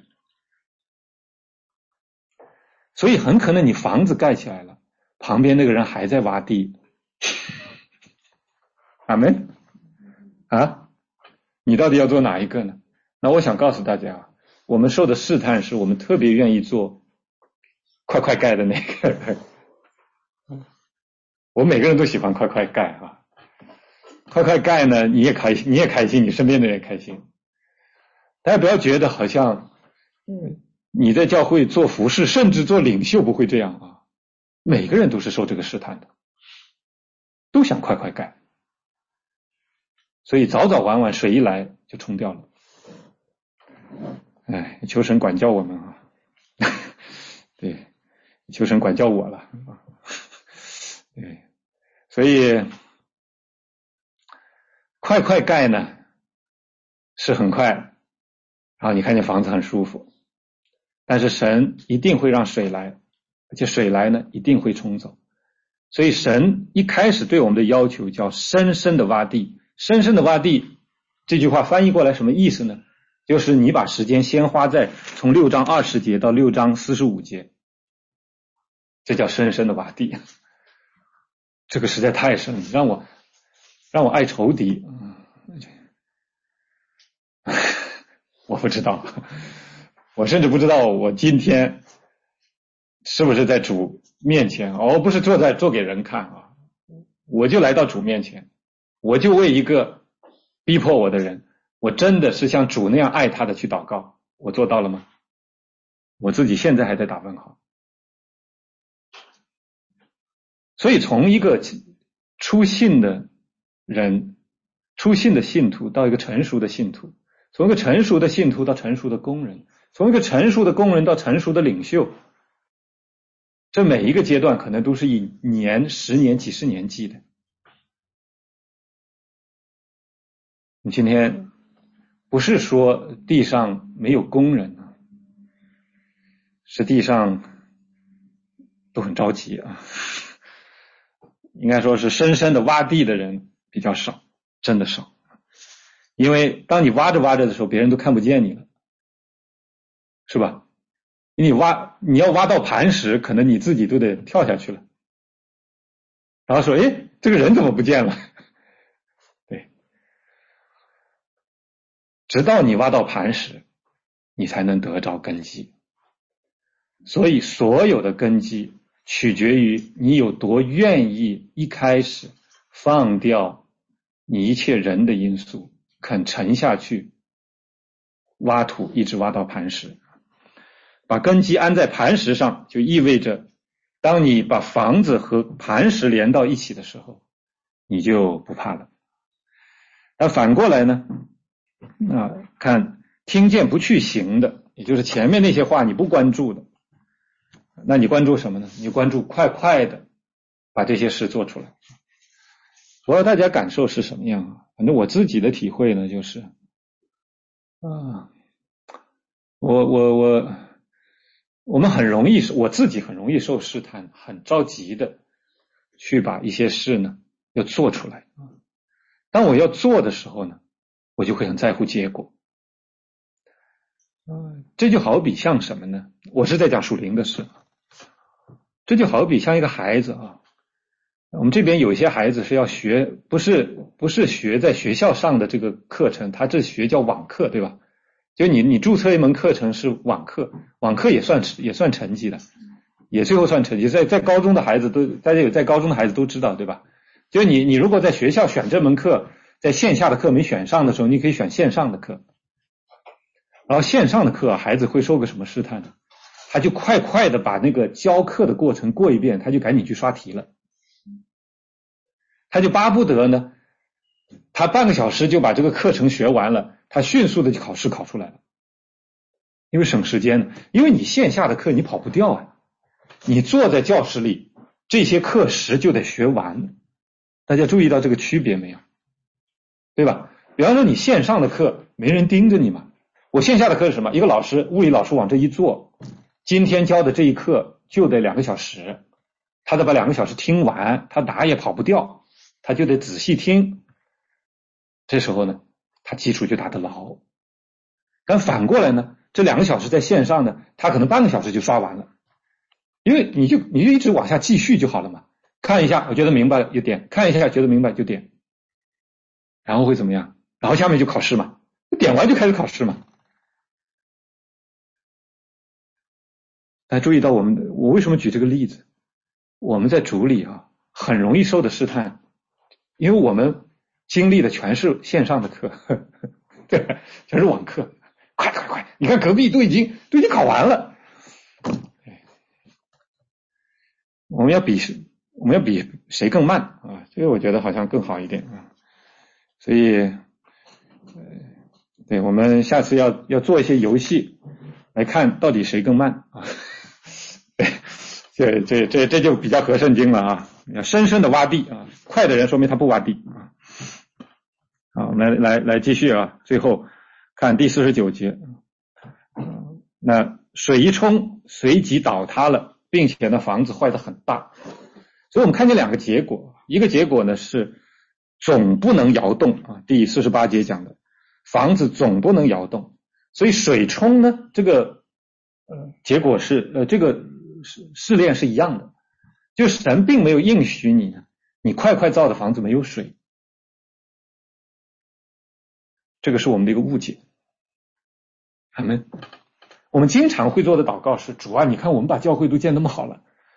所以很可能你房子盖起来了，旁边那个人还在挖地。阿们。啊，你到底要做哪一个呢？那我想告诉大家，我们受的试探是我们特别愿意做快快盖的那个人。我们每个人都喜欢快快盖啊，快快盖呢，你也开心，你也开心，你身边的人也开心。大家不要觉得好像你在教会做服侍，甚至做领袖不会这样啊。每个人都是受这个试探的，都想快快盖，所以早早晚晚水一来就冲掉了。哎，求神管教我们啊！对，求神管教我了啊！对，所以快快盖呢是很快，然后你看见房子很舒服，但是神一定会让水来，而且水来呢一定会冲走。所以神一开始对我们的要求叫深深的挖地，深深的挖地这句话翻译过来什么意思呢？就是你把时间先花在从六章二十节到六章四十五节，这叫深深的挖地。这个实在太深了，让我让我爱仇敌，我不知道，我甚至不知道我今天是不是在主面前，而不是坐在做给人看啊！我就来到主面前，我就为一个逼迫我的人，我真的是像主那样爱他的去祷告，我做到了吗？我自己现在还在打问号。所以从一个初信的人，初信的信徒到一个成熟的信徒，从一个成熟的信徒到成熟的工人，从一个成熟的工人到成熟的领袖，这每一个阶段可能都是以年、十年、几十年计的。你今天不是说地上没有工人啊，是地上都很着急啊。应该说是深深的挖地的人比较少，真的少。因为当你挖着挖着的时候，别人都看不见你了，是吧？你挖你要挖到磐石，可能你自己都得跳下去了，然后说，诶，这个人怎么不见了？对，直到你挖到磐石，你才能得着根基。所以所有的根基取决于你有多愿意一开始放掉你一切人的因素，肯沉下去挖土，一直挖到磐石。把根基安在磐石上，就意味着当你把房子和磐石连到一起的时候，你就不怕了。那反过来呢，啊，看听见不去行的，也就是前面那些话你不关注的，那你关注什么呢？你关注快快的把这些事做出来。不知道大家感受是什么样啊？反正我自己的体会呢，就是啊，我我我我们很容易，我自己很容易受试探，很着急的去把一些事呢要做出来。当我要做的时候呢，我就会很在乎结果。嗯，这就好比像什么呢？我是在讲属灵的事。这就好比像一个孩子啊，我们这边有一些孩子是要学，不是不是学在学校上的这个课程，他这学叫网课，对吧？就你你注册一门课程是网课，网课也算也算成绩的，也最后算成绩。在在高中的孩子都，大家有在高中的孩子都知道，对吧？就你你如果在学校选这门课，在线下的课没选上的时候，你可以选线上的课。然后线上的课，孩子会受个什么试探呢？他就快快的把那个教课的过程过一遍，他就赶紧去刷题了。他就巴不得呢，他半个小时就把这个课程学完了，他迅速的就考试考出来了。因为省时间呢，因为你线下的课你跑不掉啊，你坐在教室里，这些课时就得学完。大家注意到这个区别没有？对吧？比方说你线上的课没人盯着你嘛，我线下的课是什么？一个老师，物理老师往这一坐，今天教的这一课就得两个小时，他得把两个小时听完，他哪也跑不掉，他就得仔细听。这时候呢，他基础就打得牢。但反过来呢，这两个小时在线上呢，他可能半个小时就刷完了，因为你就你就一直往下继续就好了嘛。看一下，我觉得明白了就点，看一下觉得明白就点，然后会怎么样？然后下面就考试嘛，点完就开始考试嘛。 来注意到我们，我为什么举这个例子？我们在主里啊，很容易受的试探，因为我们经历的全是线上的课，呵呵对，全是网课。快快快！你看隔壁都已经都已经考完了，我们要比我们要比谁更慢啊？这个我觉得好像更好一点啊。所以，呃，对，我们下次要要做一些游戏，来看到底谁更慢啊。对，这这这这就比较合圣经了啊！要深深的挖地啊，快的人说明他不挖地啊。好，我们来来来继续啊，最后看第四十九节，那水一冲，随即倒塌了，并且呢房子坏得很大。所以我们看见两个结果，一个结果呢是总不能摇动啊，第四十八节讲的，房子总不能摇动，所以水冲呢，这个呃结果是呃这个试炼是一样的，就神并没有应许你呢，你快快造的房子没有水，这个是我们的一个误解。阿们。我们经常会做的祷告是，主啊，你看我们把教会都建那么好了，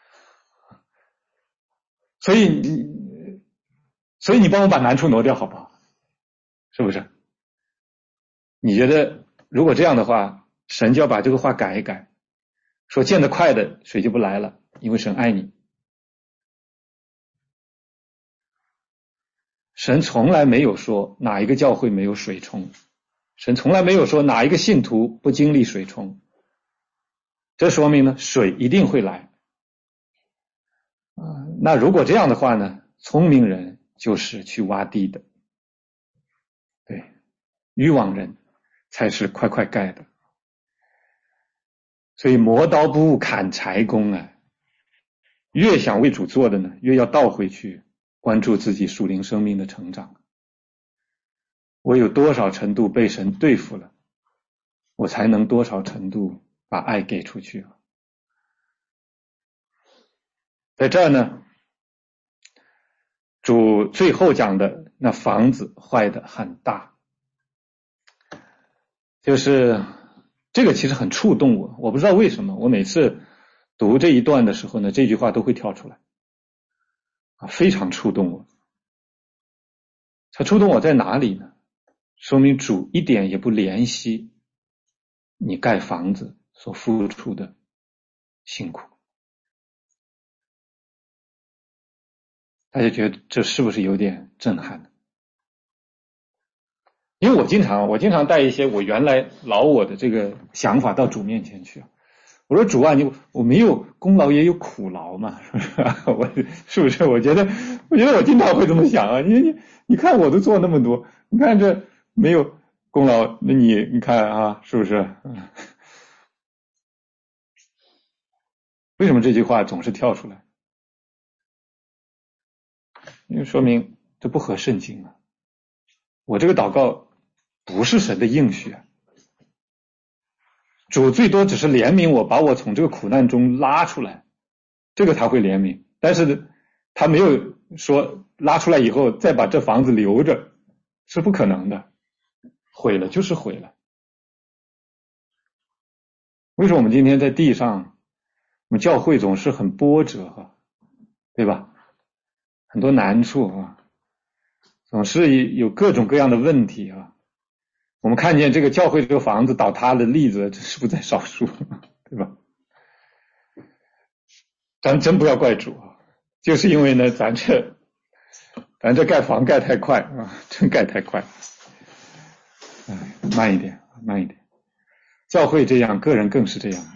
所以你所以你帮我把难处挪掉好不好？是不是？你觉得如果这样的话，神就要把这个话改一改，说建得快的水就不来了，因为神爱你。神从来没有说哪一个教会没有水冲，神从来没有说哪一个信徒不经历水冲，这说明呢水一定会来。啊，那如果这样的话呢，聪明人就是去挖地的，对，愚妄人才是快快盖的。所以磨刀不误砍柴工啊，越想为主做的呢，越要倒回去关注自己属灵生命的成长。我有多少程度被神对付了，我才能多少程度把爱给出去。在这儿呢，主最后讲的那房子坏得很大，就是这个其实很触动我，我不知道为什么，我每次读这一段的时候呢，这句话都会跳出来，啊，非常触动我。它触动我在哪里呢？说明主一点也不怜惜你盖房子所付出的辛苦。大家觉得这是不是有点震撼呢？因为我经常我经常带一些我原来老我的这个想法到主面前去，我说主啊，你我没有功劳也有苦劳嘛，是不是？我是不是？我觉得我觉得我经常会这么想啊，你你你看我都做那么多，你看这没有功劳，那你你看啊，是不是？为什么这句话总是跳出来？因为说明这不合圣经啊！我这个祷告不是神的应许啊，主最多只是怜悯我，把我从这个苦难中拉出来，这个他会怜悯，但是他没有说拉出来以后再把这房子留着，是不可能的，毁了就是毁了。为什么我们今天在地上，我们教会总是很波折啊，对吧？很多难处啊，总是有各种各样的问题啊。我们看见这个教会这个房子倒塌的例子，这是不在少数，对吧？咱真不要怪主啊，就是因为呢，咱这咱这盖房盖太快啊，真盖太快。哎，慢一点，慢一点。教会这样，个人更是这样。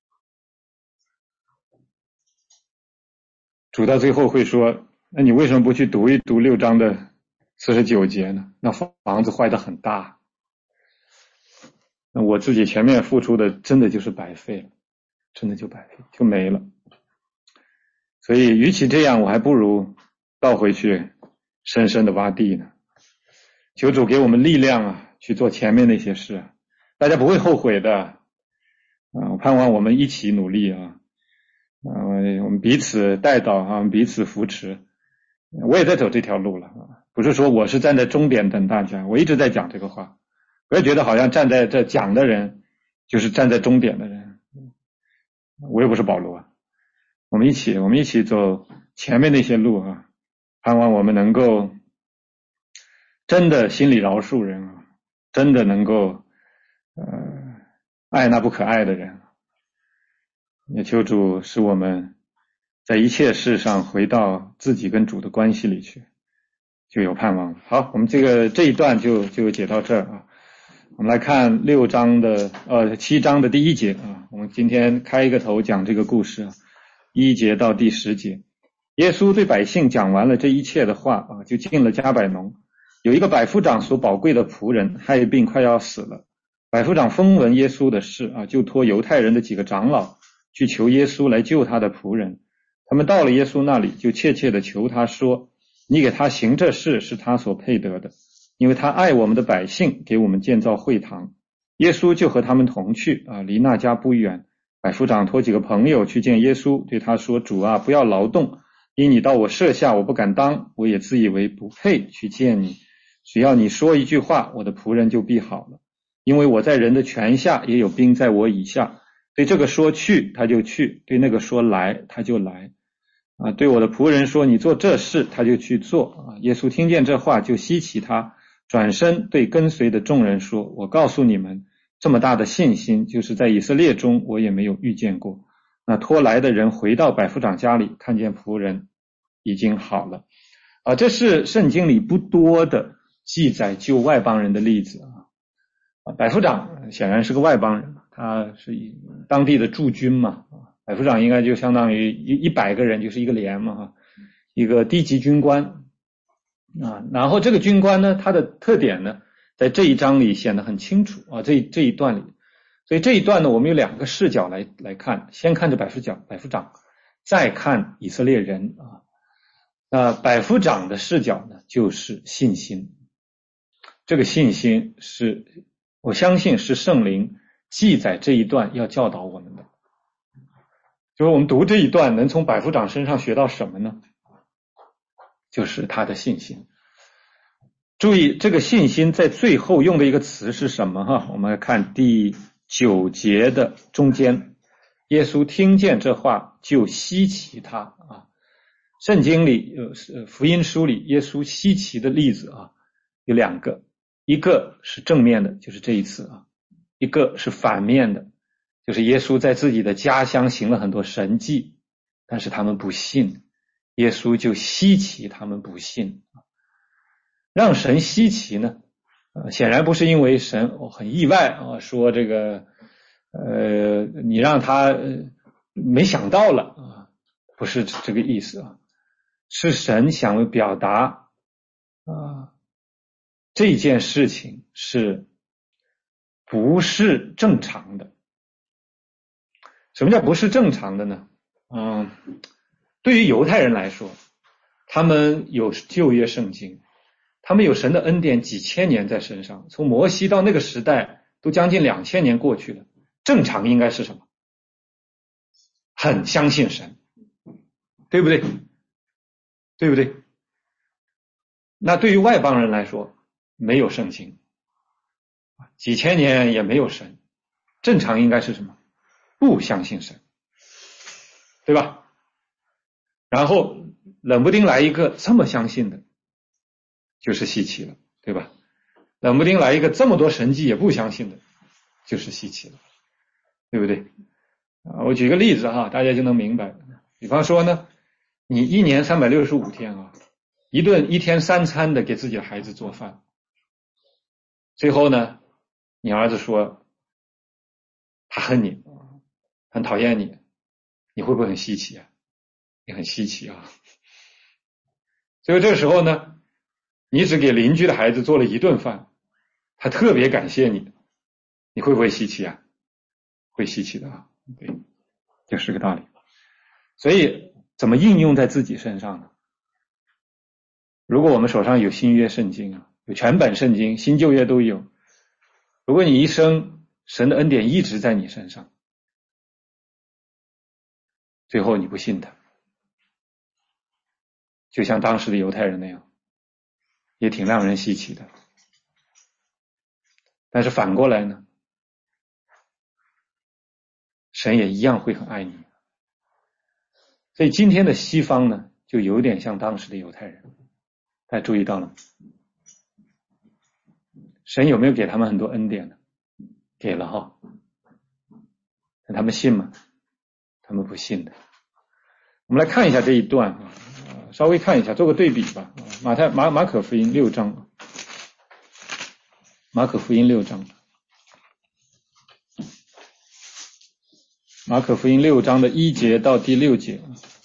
主到最后会说，那你为什么不去读一读六章的四十九节呢？那房子坏得很大，那我自己前面付出的真的就是白费了，真的就白费，就没了。所以与其这样，我还不如倒回去深深的挖地呢。求主给我们力量啊，去做前面那些事，大家不会后悔的啊！我盼望我们一起努力啊！啊，我们彼此带导啊，彼此扶持。我也在走这条路了，不是说我是站在终点等大家，我一直在讲这个话。不要觉得好像站在这讲的人就是站在终点的人， 我又不是保罗啊，我们一起，我们一起走前面那些路啊，盼望我们能够真的心里饶恕人啊，真的能够呃爱那不可爱的人。也求主使我们在一切事上回到自己跟主的关系里去，就有盼望。好，我们这个这一段就就解到这儿啊。我们来看六章的呃七章的第一节啊，我们今天开一个头讲这个故事啊，一节到第十节。耶稣对百姓讲完了这一切的话啊，就进了迦百农。有一个百夫长所宝贵的仆人害病快要死了，百夫长风闻耶稣的事啊，就托犹太人的几个长老去求耶稣来救他的仆人。他们到了耶稣那里，就切切地求他说，你给他行这事是他所配得的，因为他爱我们的百姓，给我们建造会堂。耶稣就和他们同去啊，离那家不远。百夫长托几个朋友去见耶稣，对他说，主啊，不要劳动，因你到我舍下，我不敢当，我也自以为不配去见你。只要你说一句话，我的仆人就必好了，因为我在人的权下，也有兵在我以下。对这个说去，他就去；对那个说来，他就来。啊，对我的仆人说，你做这事，他就去做。啊，耶稣听见这话，就希奇他，转身对跟随的众人说，我告诉你们，这么大的信心，就是在以色列中，我也没有遇见过。那拖来的人回到百夫长家里，看见仆人已经好了。啊，这是圣经里不多的记载救外邦人的例子啊。啊，百夫长显然是个外邦人，他是当地的驻军嘛。百夫长应该就相当于一一百个人，就是一个连嘛，哈，一个低级军官啊。然后这个军官呢，他的特点呢，在这一章里显得很清楚啊。这这一段里，所以这一段呢，我们有两个视角来来看，先看这百夫长，百夫长，再看以色列人啊。那百夫长的视角呢，就是信心。这个信心是，我相信是圣灵记载这一段要教导我们的。就是我们读这一段能从百夫长身上学到什么呢？就是他的信心。注意这个信心在最后用的一个词是什么哈？我们来看第九节的中间，耶稣听见这话就希奇他啊。圣经里呃福音书里耶稣希奇的例子啊有两个，一个是正面的，就是这一次啊，一个是反面的，就是耶稣在自己的家乡行了很多神迹，但是他们不信，耶稣就希奇他们不信。让神稀奇呢，呃，显然不是因为神、哦、很意外啊，说这个呃，你让他、呃、没想到了啊，不是这个意思啊，是神想表达啊，这件事情是不是正常的？什么叫不是正常的呢？嗯，对于犹太人来说，他们有旧约圣经。他们有神的恩典几千年在身上，从摩西到那个时代都将近两千年过去了，正常应该是什么？很相信神，对不对？对不对？那对于外邦人来说，没有圣经，几千年也没有神，正常应该是什么？不相信神，对吧？然后冷不丁来一个这么相信的，就是稀奇了，对吧？冷不丁来一个这么多神迹也不相信的，就是稀奇了，对不对？啊，我举个例子哈，大家就能明白。比方说呢，你一年三百六十五天啊，一顿一天三餐的给自己的孩子做饭，最后呢，你儿子说他恨你，很讨厌你，你会不会很稀奇啊？你很稀奇啊。所以这个时候呢，你只给邻居的孩子做了一顿饭，他特别感谢你，你会不会稀奇啊？会稀奇的啊，对，就是个道理。所以怎么应用在自己身上呢？如果我们手上有新约圣经啊，有全本圣经，新旧约都有，如果你一生神的恩典一直在你身上，最后你不信他，就像当时的犹太人那样，也挺让人稀奇的。但是反过来呢， 神也一样会很爱你。所以今天的西方呢，就有点像当时的犹太人。大家注意到了吗？神有没有给他们很多恩典呢？给了哈。但他们信吗？他们不信的。我们来看一下这一段啊，稍微看一下，做个对比吧。马太马马可福音六章，马可福音六章，马可福音六章的一节到第六节。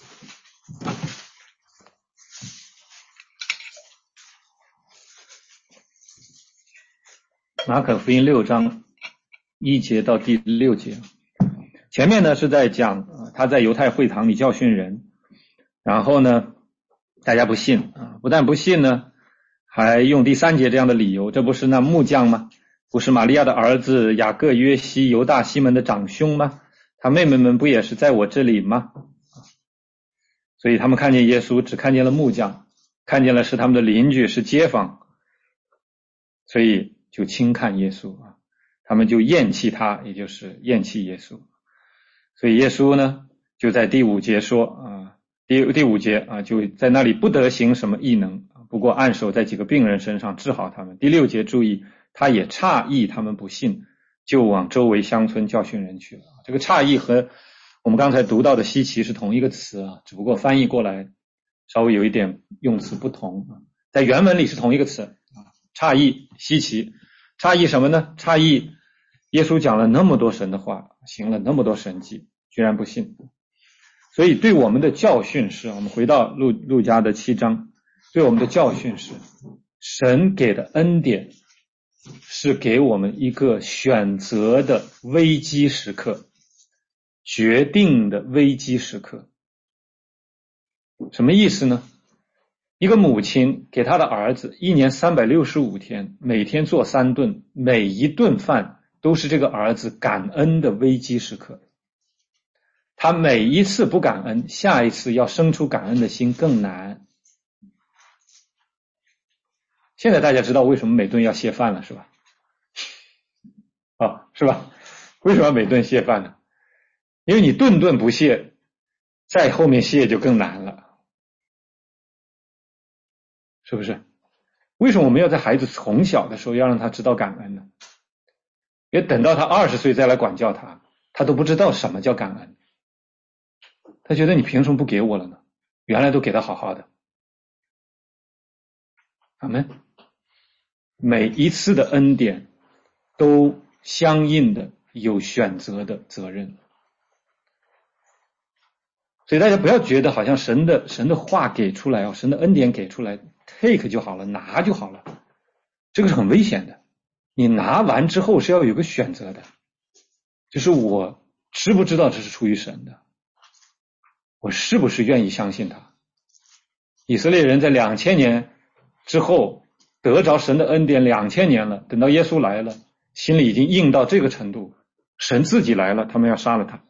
马可福音六章一节到第六节，前面呢是在讲他在犹太会堂里教训人，然后呢大家不信啊，不但不信呢，还用第三节这样的理由，这不是那木匠吗？不是玛利亚的儿子雅各、约西、犹大、西门的长兄吗？他妹妹们不也是在我这里吗？所以他们看见耶稣只看见了木匠，看见了是他们的邻居，是街坊，所以就轻看耶稣啊，他们就厌弃他，也就是厌弃耶稣。所以耶稣呢就在第五节说啊，第第五节啊，就在那里不得行什么异能，不过按手在几个病人身上治好他们。第六节注意，他也诧异他们不信，就往周围乡村教训人去了。这个诧异和我们刚才读到的稀奇是同一个词啊，只不过翻译过来稍微有一点用词不同啊，在原文里是同一个词啊，诧异、稀奇。诧异什么呢？诧异耶稣讲了那么多神的话，行了那么多神迹，居然不信。所以对我们的教训是，我们回到路路加的七章，对我们的教训是，神给的恩典是给我们一个选择的危机时刻，决定的危机时刻。什么意思呢？一个母亲给她的儿子一年三百六十五天，每天做三顿，每一顿饭都是这个儿子感恩的危机时刻。他每一次不感恩，下一次要生出感恩的心更难。现在大家知道为什么每顿要谢饭了是吧？啊，是吧？为什么每顿谢饭呢？因为你顿顿不谢，再后面谢就更难了。是不是？为什么我们要在孩子从小的时候要让他知道感恩呢？因为等到他二十岁再来管教他，他都不知道什么叫感恩。他觉得你凭什么不给我了呢？原来都给他好好的。阿们。每一次的恩典都相应的有选择的责任。所以大家不要觉得好像神的神的话给出来，神的恩典给出来 take 就好了，拿就好了，这个是很危险的。你拿完之后是要有个选择的，就是我知不知道这是出于神的，我是不是愿意相信他。以色列人在两千年之后得着神的恩典两千年了，等到耶稣来了，心里已经硬到这个程度，神自己来了，他们要杀了他。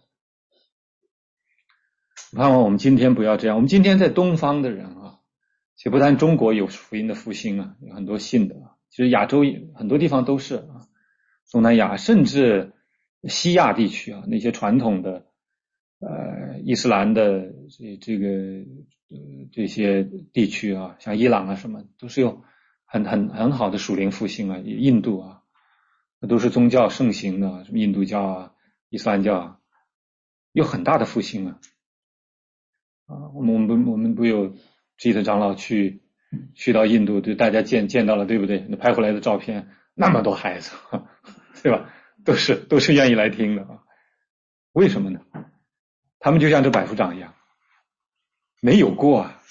盼望我们今天不要这样。我们今天在东方的人啊，其实不但中国有福音的复兴啊，有很多信的啊，其实亚洲很多地方都是啊，东南亚甚至西亚地区啊，那些传统的呃伊斯兰的这这个呃这些地区啊，像伊朗啊什么，都是有很很很好的属灵复兴啊，印度啊，那都是宗教盛行的，什么印度教啊、伊斯兰教啊，有很大的复兴啊。啊，我们我们我们不有基特长老去去到印度，对大家见见到了，对不对？那拍回来的照片，那么多孩子，对吧？都是都是愿意来听的啊。为什么呢？他们就像这百夫长一样，没有过啊，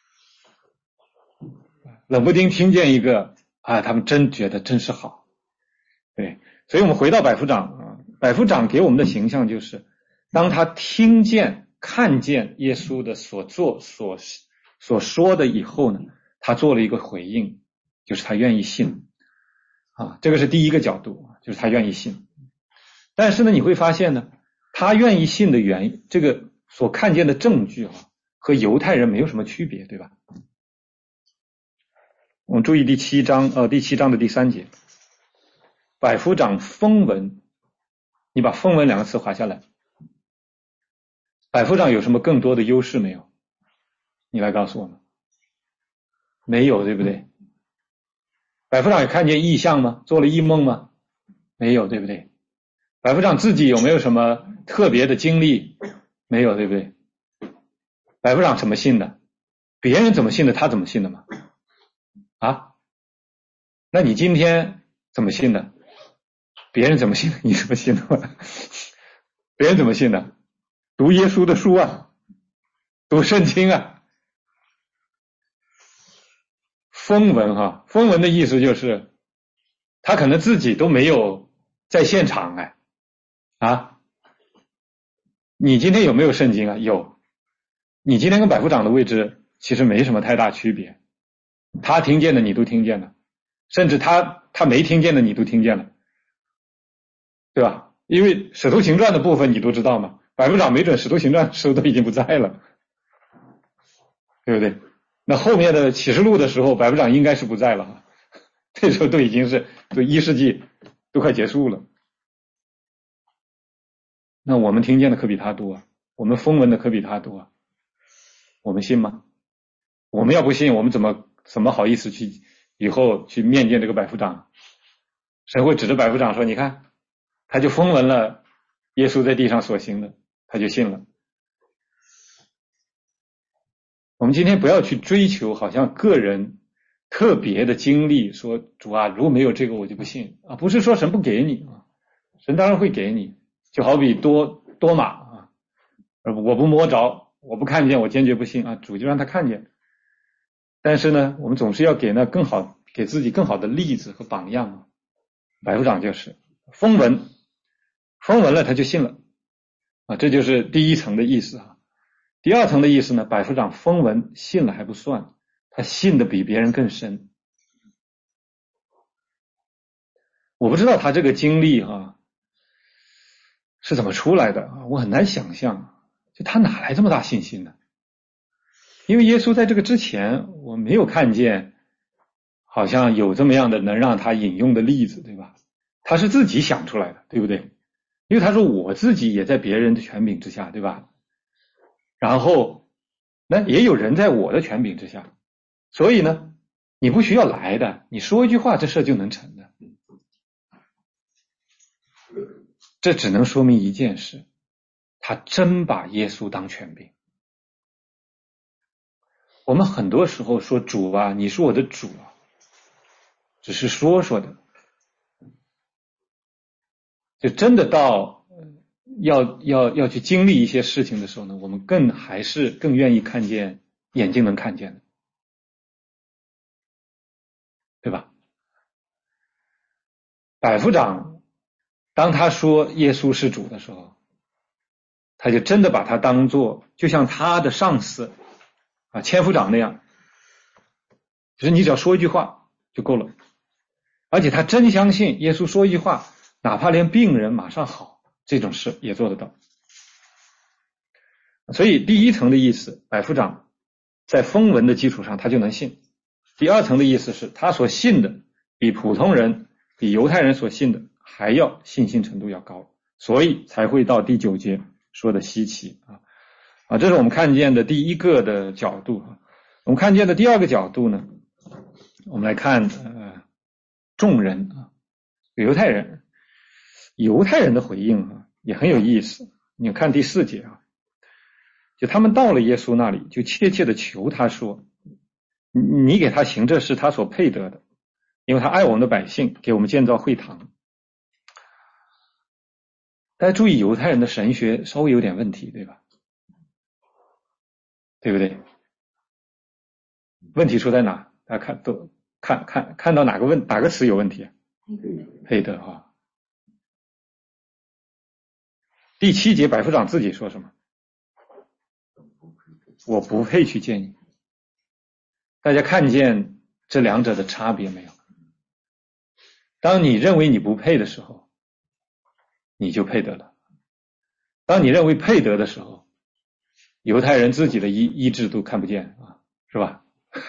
冷不丁听见一个啊，他们真觉得真是好，对。所以我们回到百夫长啊，百夫长给我们的形象就是，当他听见。看见耶稣的所做所所说的以后呢，他做了一个回应，就是他愿意信啊，这个是第一个角度，就是他愿意信。但是呢，你会发现呢，他愿意信的原因，这个所看见的证据啊，和犹太人没有什么区别，对吧？我们注意第七章呃第七章的第三节，百夫长风闻，你把风闻两个词划下来。 百夫长有什么更多的优势没有？你来告诉我们。没有，对不对？百夫长也看见异象吗？做了异梦吗？没有，对不对？百夫长自己有没有什么特别的经历？没有，对不对？百夫长怎么信的？别人怎么信的，他怎么信的吗？啊？那你今天怎么信的？别人怎么信的，你怎么信的吗？别人怎么信的？读耶稣的书啊，读圣经啊。风闻哈，风闻的意思就是他可能自己都没有在现场哎，啊，你今天有没有圣经啊？有，你今天跟百夫长的位置其实没什么太大区别，他听见的你都听见了，甚至他他没听见的你都听见了，对吧？因为使徒行传的部分你都知道嘛，百夫长没准使徒行传的时候都已经不在了，对不对？那后面的启示录的时候，百夫长应该是不在了，这时候都已经是都一世纪都快结束了。那我们听见的可比他多，我们风闻的可比他多，我们信吗？我们要不信，我们怎么怎么好意思去以后去面见这个百夫长？谁会指着百夫长说，你看他就风闻了耶稣在地上所行的，他就信了。我们今天不要去追求好像个人特别的经历，说主啊，如果没有这个我就不信啊，不是说神不给你啊，神当然会给你，就好比多多马啊，我不摸着，我不看见，我坚决不信啊，主就让他看见。但是呢，我们总是要给那更好，给自己更好的例子和榜样啊。百夫长就是风闻，风闻了他就信了啊，这就是第一层的意思啊。第二层的意思呢，百夫长风闻信了还不算，他信的比别人更深。我不知道他这个经历啊是怎么出来的啊，我很难想象，就他哪来这么大信心呢？因为耶稣在这个之前，我没有看见好像有这么样的能让他引用的例子，对吧？他是自己想出来的，对不对？因为他说我自己也在别人的权柄之下，对吧？然后那也有人在我的权柄之下，所以呢，你不需要来的，你说一句话，这事就能成的。这只能说明一件事，他真把耶稣当权柄。我们很多时候说主啊，你是我的主啊，只是说说的，就真的到要要要去经历一些事情的时候呢，我们更还是更愿意看见眼睛能看见的，对吧？百夫长当他说耶稣是主的时候，他就真的把他当作就像他的上司啊千夫长那样，就是你只要说一句话就够了，而且他真相信耶稣说一句话，哪怕连病人马上好这种事也做得到。所以第一层的意思，百夫长在风闻的基础上他就能信。第二层的意思是他所信的比普通人比犹太人所信的还要信心程度要高，所以才会到第九节说的稀奇啊啊，这是我们看见的第一个的角度啊。我们看见的第二个角度呢，我们来看呃众人啊，犹太人，犹太人的回应啊也很有意思。你看第四节啊，就他们到了耶稣那里，就切切的求他说，你给他行这是他所配得的，因为他爱我们的百姓，给我们建造会堂。大家注意，犹太人的神学稍微有点问题，对吧？对不对？问题出在哪？大家看都看看看到哪个问哪个词有问题？配得啊。第七节百夫长自己说什么？我不配去见你。大家看见这两者的差别没有？当你认为你不配的时候，你就配得了；当你认为配得的时候，犹太人自己的医医治都看不见啊，是吧？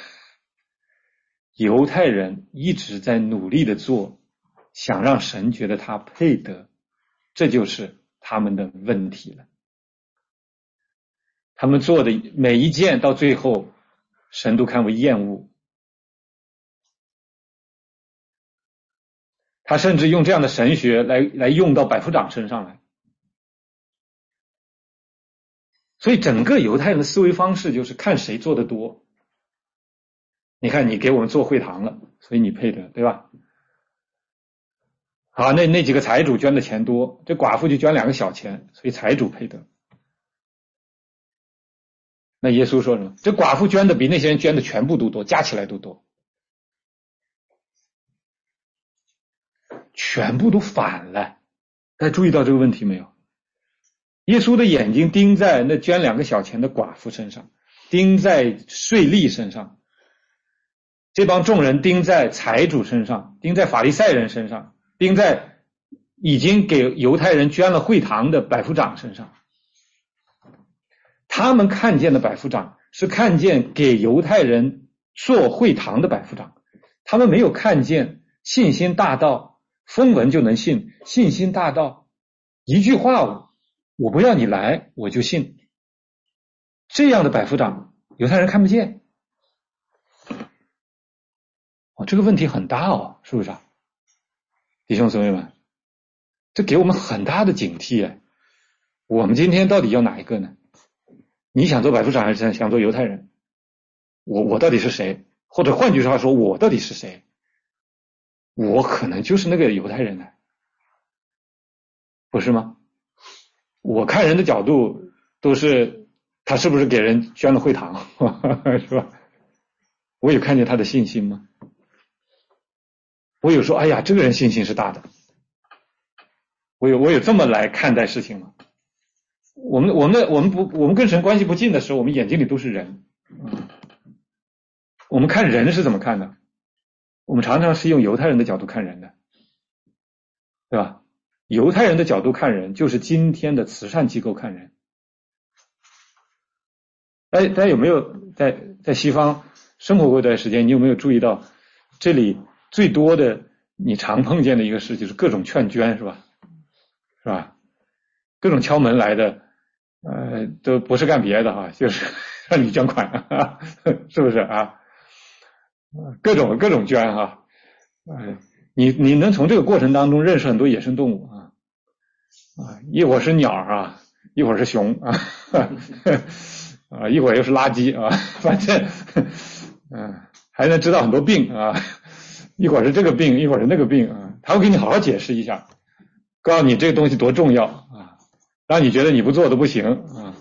犹太人一直在努力的做，想让神觉得他配得，这就是他们的问题了。 他们做的每一件到最后神都看为厌恶。他甚至用这样的神学来来用到百夫长身上来。所以整个犹太人的思维方式就是看谁做的多。你看你给我们做会堂了，所以你配得，对吧？好，那那几个财主捐的钱多，这寡妇就捐两个小钱，所以财主配得。那耶稣说什么？这寡妇捐的比那些人捐的全部都多，加起来都多。全部都反了。大家注意到这个问题没有？耶稣的眼睛盯在那捐两个小钱的寡妇身上，盯在税吏身上，这帮众人盯在财主身上，盯在法利赛人身上，盯在已经给犹太人捐了会堂的百夫长身上。他们看见的百夫长是看见给犹太人做会堂的百夫长，他们没有看见信心大到风闻就能信，信心大到一句话我不要你来我就信，这样的百夫长犹太人看不见。哦，这个问题很大哦，是不是啊？弟兄姊妹们，这给我们很大的警惕哎。我们今天到底要哪一个呢？你想做百夫长还是想做犹太人？我我到底是谁？或者换句话说，我到底是谁？我可能就是那个犹太人呢，不是吗？我看人的角度都是他是不是给人捐了会堂是吧？我有看见他的信心吗？我有说哎呀这个人信心是大的，我有我有这么来看待事情吗？我们我们我们不我们跟神关系不近的时候，我们眼睛里都是人。我们看人是怎么看的？我们常常是用犹太人的角度看人的，对吧？犹太人的角度看人就是今天的慈善机构看人。哎，大家有没有在在西方生活过一段时间？你有没有注意到这里最多的你常碰见的一个事就是各种劝捐，是吧？是吧？各种敲门来的，呃，都不是干别的哈，就是让你捐款，呵呵是不是啊？各种各种捐哈，呃，你你能从这个过程当中认识很多野生动物啊，啊，一会儿是鸟啊，一会儿是熊啊，啊，一会儿又是垃圾啊，反正，嗯、呃，还能知道很多病啊，一会儿是这个病，一会儿是那个病啊，他会给你好好解释一下，告诉你这个东西多重要啊，让你觉得你不做都不行啊。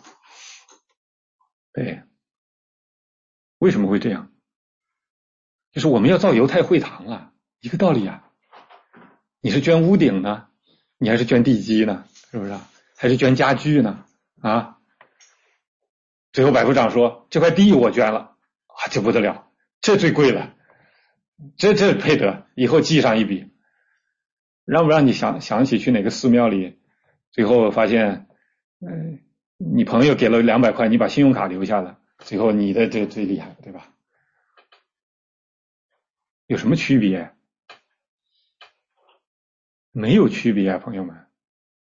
对，为什么会这样？就是我们要造犹太会堂啊，一个道理啊。你是捐屋顶呢，你还是捐地基呢？是不是？还是捐家具呢？啊？最后百夫长说：“这块地我捐了啊，这不得了，这最贵了，这这配得，以后记上一笔。”让不让你想想起去哪个寺庙里，最后发现，嗯、呃，你朋友给了两百块，你把信用卡留下了，最后你的这最厉害，对吧？有什么区别？没有区别啊，朋友们。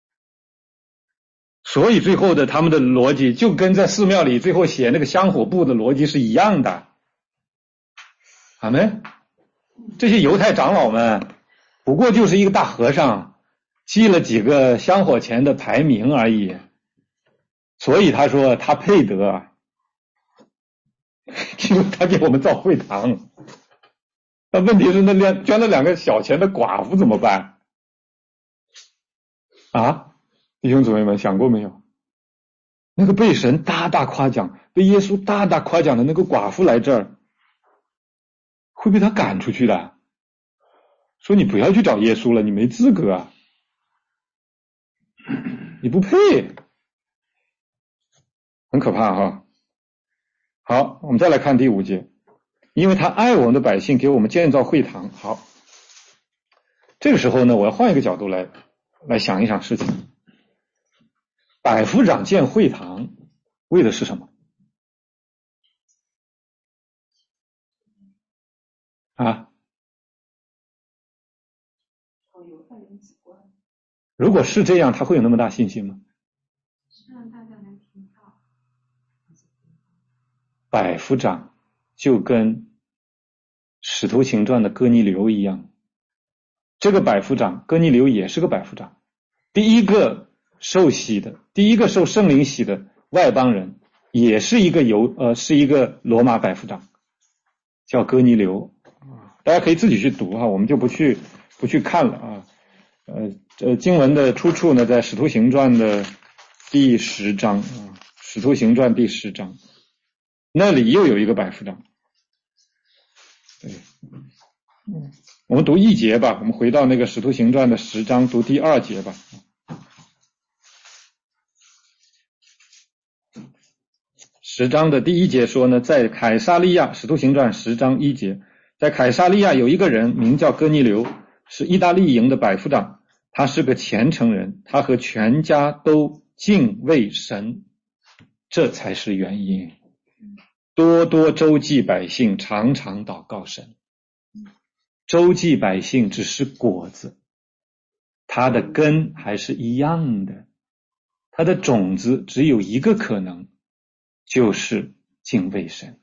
所以最后的他们的逻辑就跟在寺庙里最后写那个香火簿的逻辑是一样的。阿们，这些犹太长老们不过就是一个大和尚记了几个香火钱的排名而已，所以他说他配得，因为他给我们造会堂。那问题是那两捐了两个小钱的寡妇怎么办啊？弟兄姊妹们想过没有？那个被神大大夸奖，被耶稣大大夸奖的那个寡妇来这儿，会被他赶出去的，说你不要去找耶稣了，你没资格啊，你不配，很可怕哈。好，我们再来看第五节，因为他爱我们的百姓，给我们建造会堂。好，这个时候呢，我要换一个角度来来想一想事情。百夫长建会堂为的是什么啊？如果是这样，他会有那么大信心吗？ 是让大家能听到。 百夫长就跟使徒行传的哥尼流一样，这个百夫长哥尼流也是个百夫长，第一个受洗的，第一个受圣灵洗的外邦人，也是一个犹呃是一个罗马百夫长，叫哥尼流。大家可以自己去读啊，我们就不去不去看了啊。呃呃，经文的出处呢，在使徒行传的第十章啊，使徒行传第十章，那里又有一个百夫长。对，我们读一节吧，我们回到那个使徒行传的十章，读第二节吧。十章的第一节说呢，在凯撒利亚，使徒行传十章一节，在凯撒利亚有一个人名叫哥尼流，是意大利营的百夫长，他是个虔诚人，他和全家都敬畏神，这才是原因。多多周济百姓，常常祷告神。周济百姓只是果子，它的根还是一样的，它的种子只有一个可能，就是敬畏神。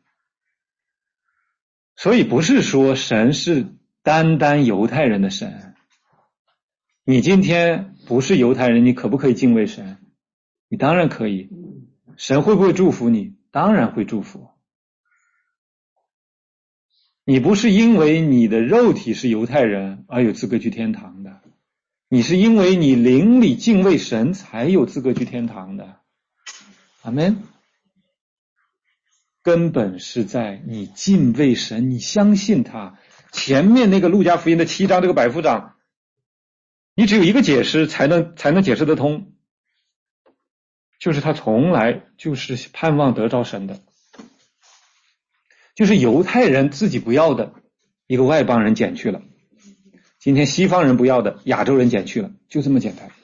所以不是说神是单单犹太人的神，你今天不是犹太人，你可不可以敬畏神？你当然可以。神会不会祝福你？当然会祝福。你不是因为你的肉体是犹太人而有资格去天堂的，你是因为你灵里敬畏神才有资格去天堂的。阿们。根本是在你敬畏神，你相信他。前面那个路加福音的七章，这个百夫长，你只有一个解释才能才能解释得通，就是他从来就是盼望得着神的，就是犹太人自己不要的，一个外邦人捡去了，今天西方人不要的，亚洲人捡去了，就这么简单。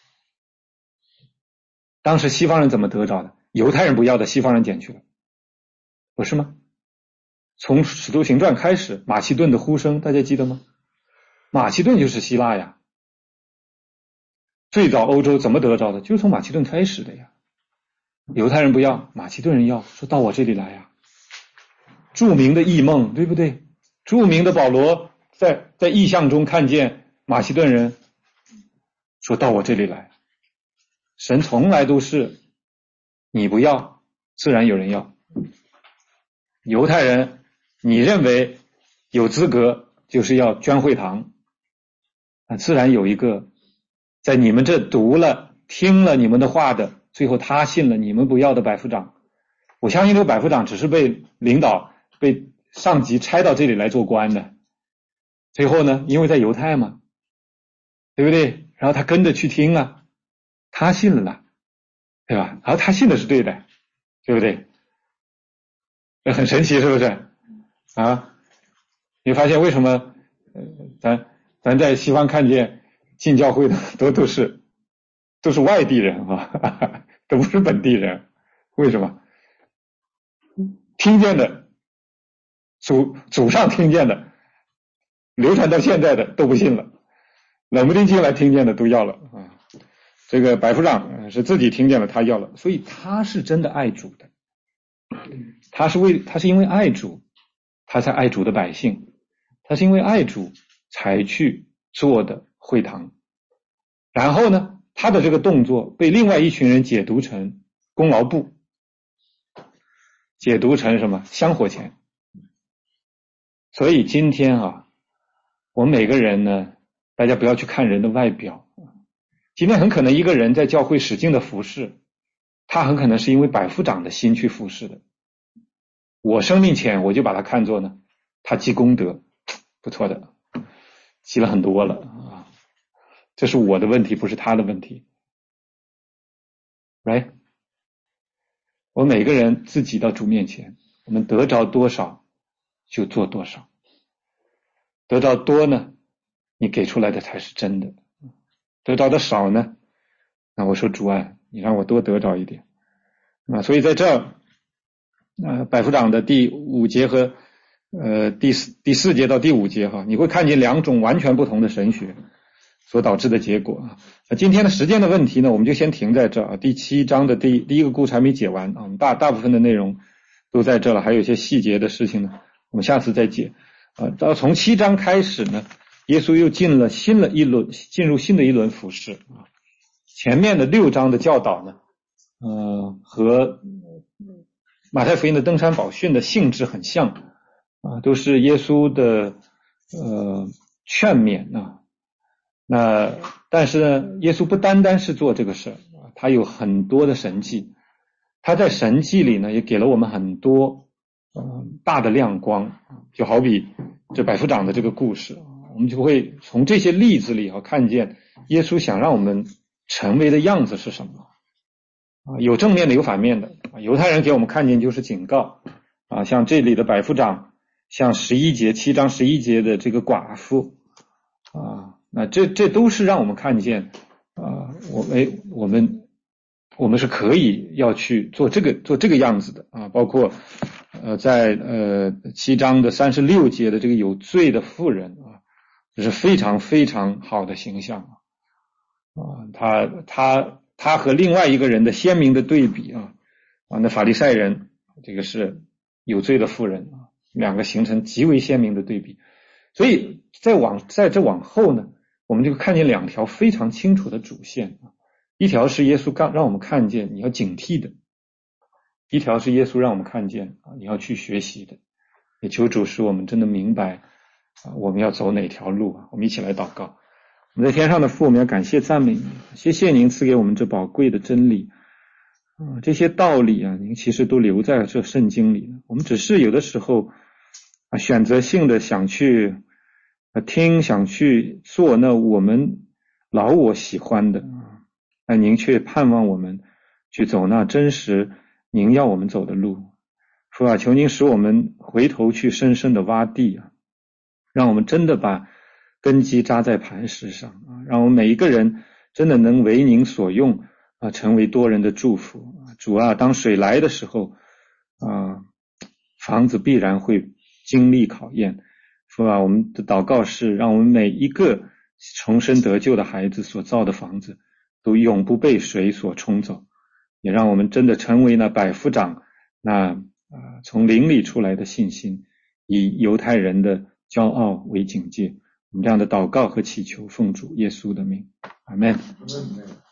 当时西方人怎么得着的？犹太人不要的，西方人捡去了，不是吗？从使徒行传开始，马其顿的呼声大家记得吗？马其顿就是希腊呀，最早欧洲怎么得着的？就是从马其顿开始的呀。犹太人不要，马其顿人要，说到我这里来呀。著名的异梦，对不对？著名的保罗在在异象中看见马其顿人，说到我这里来。神从来都是你不要，自然有人要。犹太人你认为有资格就是要捐会堂，那自然有一个在你们这读了听了你们的话的，最后他信了你们不要的百夫长。我相信这个百夫长只是被领导被上级差到这里来做官的，最后呢因为在犹太嘛，对不对？然后他跟着去听啊，他信了了，对吧？然后他信的是对的，对不对？这很神奇，是不是啊？你发现为什么呃咱咱在西方看见进教会的都都是都是外地人啊，都不是本地人，为什么？听见的祖祖上听见的流传到现在的都不信了，冷不丁进来听见的都要了啊。这个百夫长是自己听见了，他要了，所以他是真的爱主的，他是为他是因为爱主，他才爱主的百姓，他是因为爱主才去做的会堂。然后呢，他的这个动作被另外一群人解读成功劳簿，解读成什么香火钱。所以今天啊，我们每个人呢，大家不要去看人的外表。今天很可能一个人在教会使劲的服侍，他很可能是因为百夫长的心去服侍的。我生命前我就把他看作呢，他积功德，不错的，积了很多了啊。这是我的问题，不是他的问题。right？ 我每个人自己到主面前，我们得着多少就做多少，得着多呢，你给出来的才是真的。得到的少呢，那我说主啊，你让我多得着一点啊。所以在这儿，呃，百夫长的第五节和呃第四第四节到第五节哈，你会看见两种完全不同的神学所导致的结果啊。那今天的时间的问题呢，我们就先停在这儿啊。第七章的第第一个故事还没解完啊，我们大大部分的内容都在这了，还有一些细节的事情呢，我们下次再解。呃，到从七章开始呢，耶稣又进了新的一轮，进入新的一轮服事啊。前面的六章的教导呢，呃，和马太福音的登山宝训的性质很像啊，都是耶稣的呃劝勉啊。那但是呢，耶稣不单单是做这个事啊，他有很多的神迹，他在神迹里呢也给了我们很多呃大的亮光，就好比这百夫长的这个故事，我们就会从这些例子里啊看见耶稣想让我们成为的样子是什么啊，有正面的有反面的啊。犹太人给我们看见就是警告啊，像这里的百夫长，像十一节七章十一节的这个寡妇啊，那这这都是让我们看见啊，我们我们我们是可以要去做这个做这个样子的啊，包括呃在呃七章的三十六节的这个有罪的妇人啊，这是非常非常好的形象啊，他他他和另外一个人的鲜明的对比啊啊，那法利赛人这个是有罪的妇人啊，两个形成极为鲜明的对比，所以在往在这往后呢，我们就看见两条非常清楚的主线啊，一条是耶稣让让我们看见你要警惕的，一条是耶稣让我们看见啊你要去学习的。也求主使我们真的明白啊我们要走哪条路啊。我们一起来祷告。我们在天上的父，我们要感谢赞美你，谢谢您赐给我们这宝贵的真理啊，这些道理啊您其实都留在这圣经里了，我们只是有的时候啊选择性的想去啊听，想去做那我们老我喜欢的啊，而您却盼望我们去走那真实您要我们走的路。父啊，求您使我们回头去深深的挖地啊，让我们真的把根基扎在磐石上啊，让我们每一个人真的能为您所用啊，成为多人的祝福。主啊，当水来的时候啊，房子必然会经历考验。父啊，我们的祷告是让我们每一个重生得救的孩子所造的房子都永不被水所冲走，也让我们真的成为那百夫长那啊从灵里出来的信心，以犹太人的骄傲为警戒。我们这样的祷告和祈求奉主耶稣的名，阿们。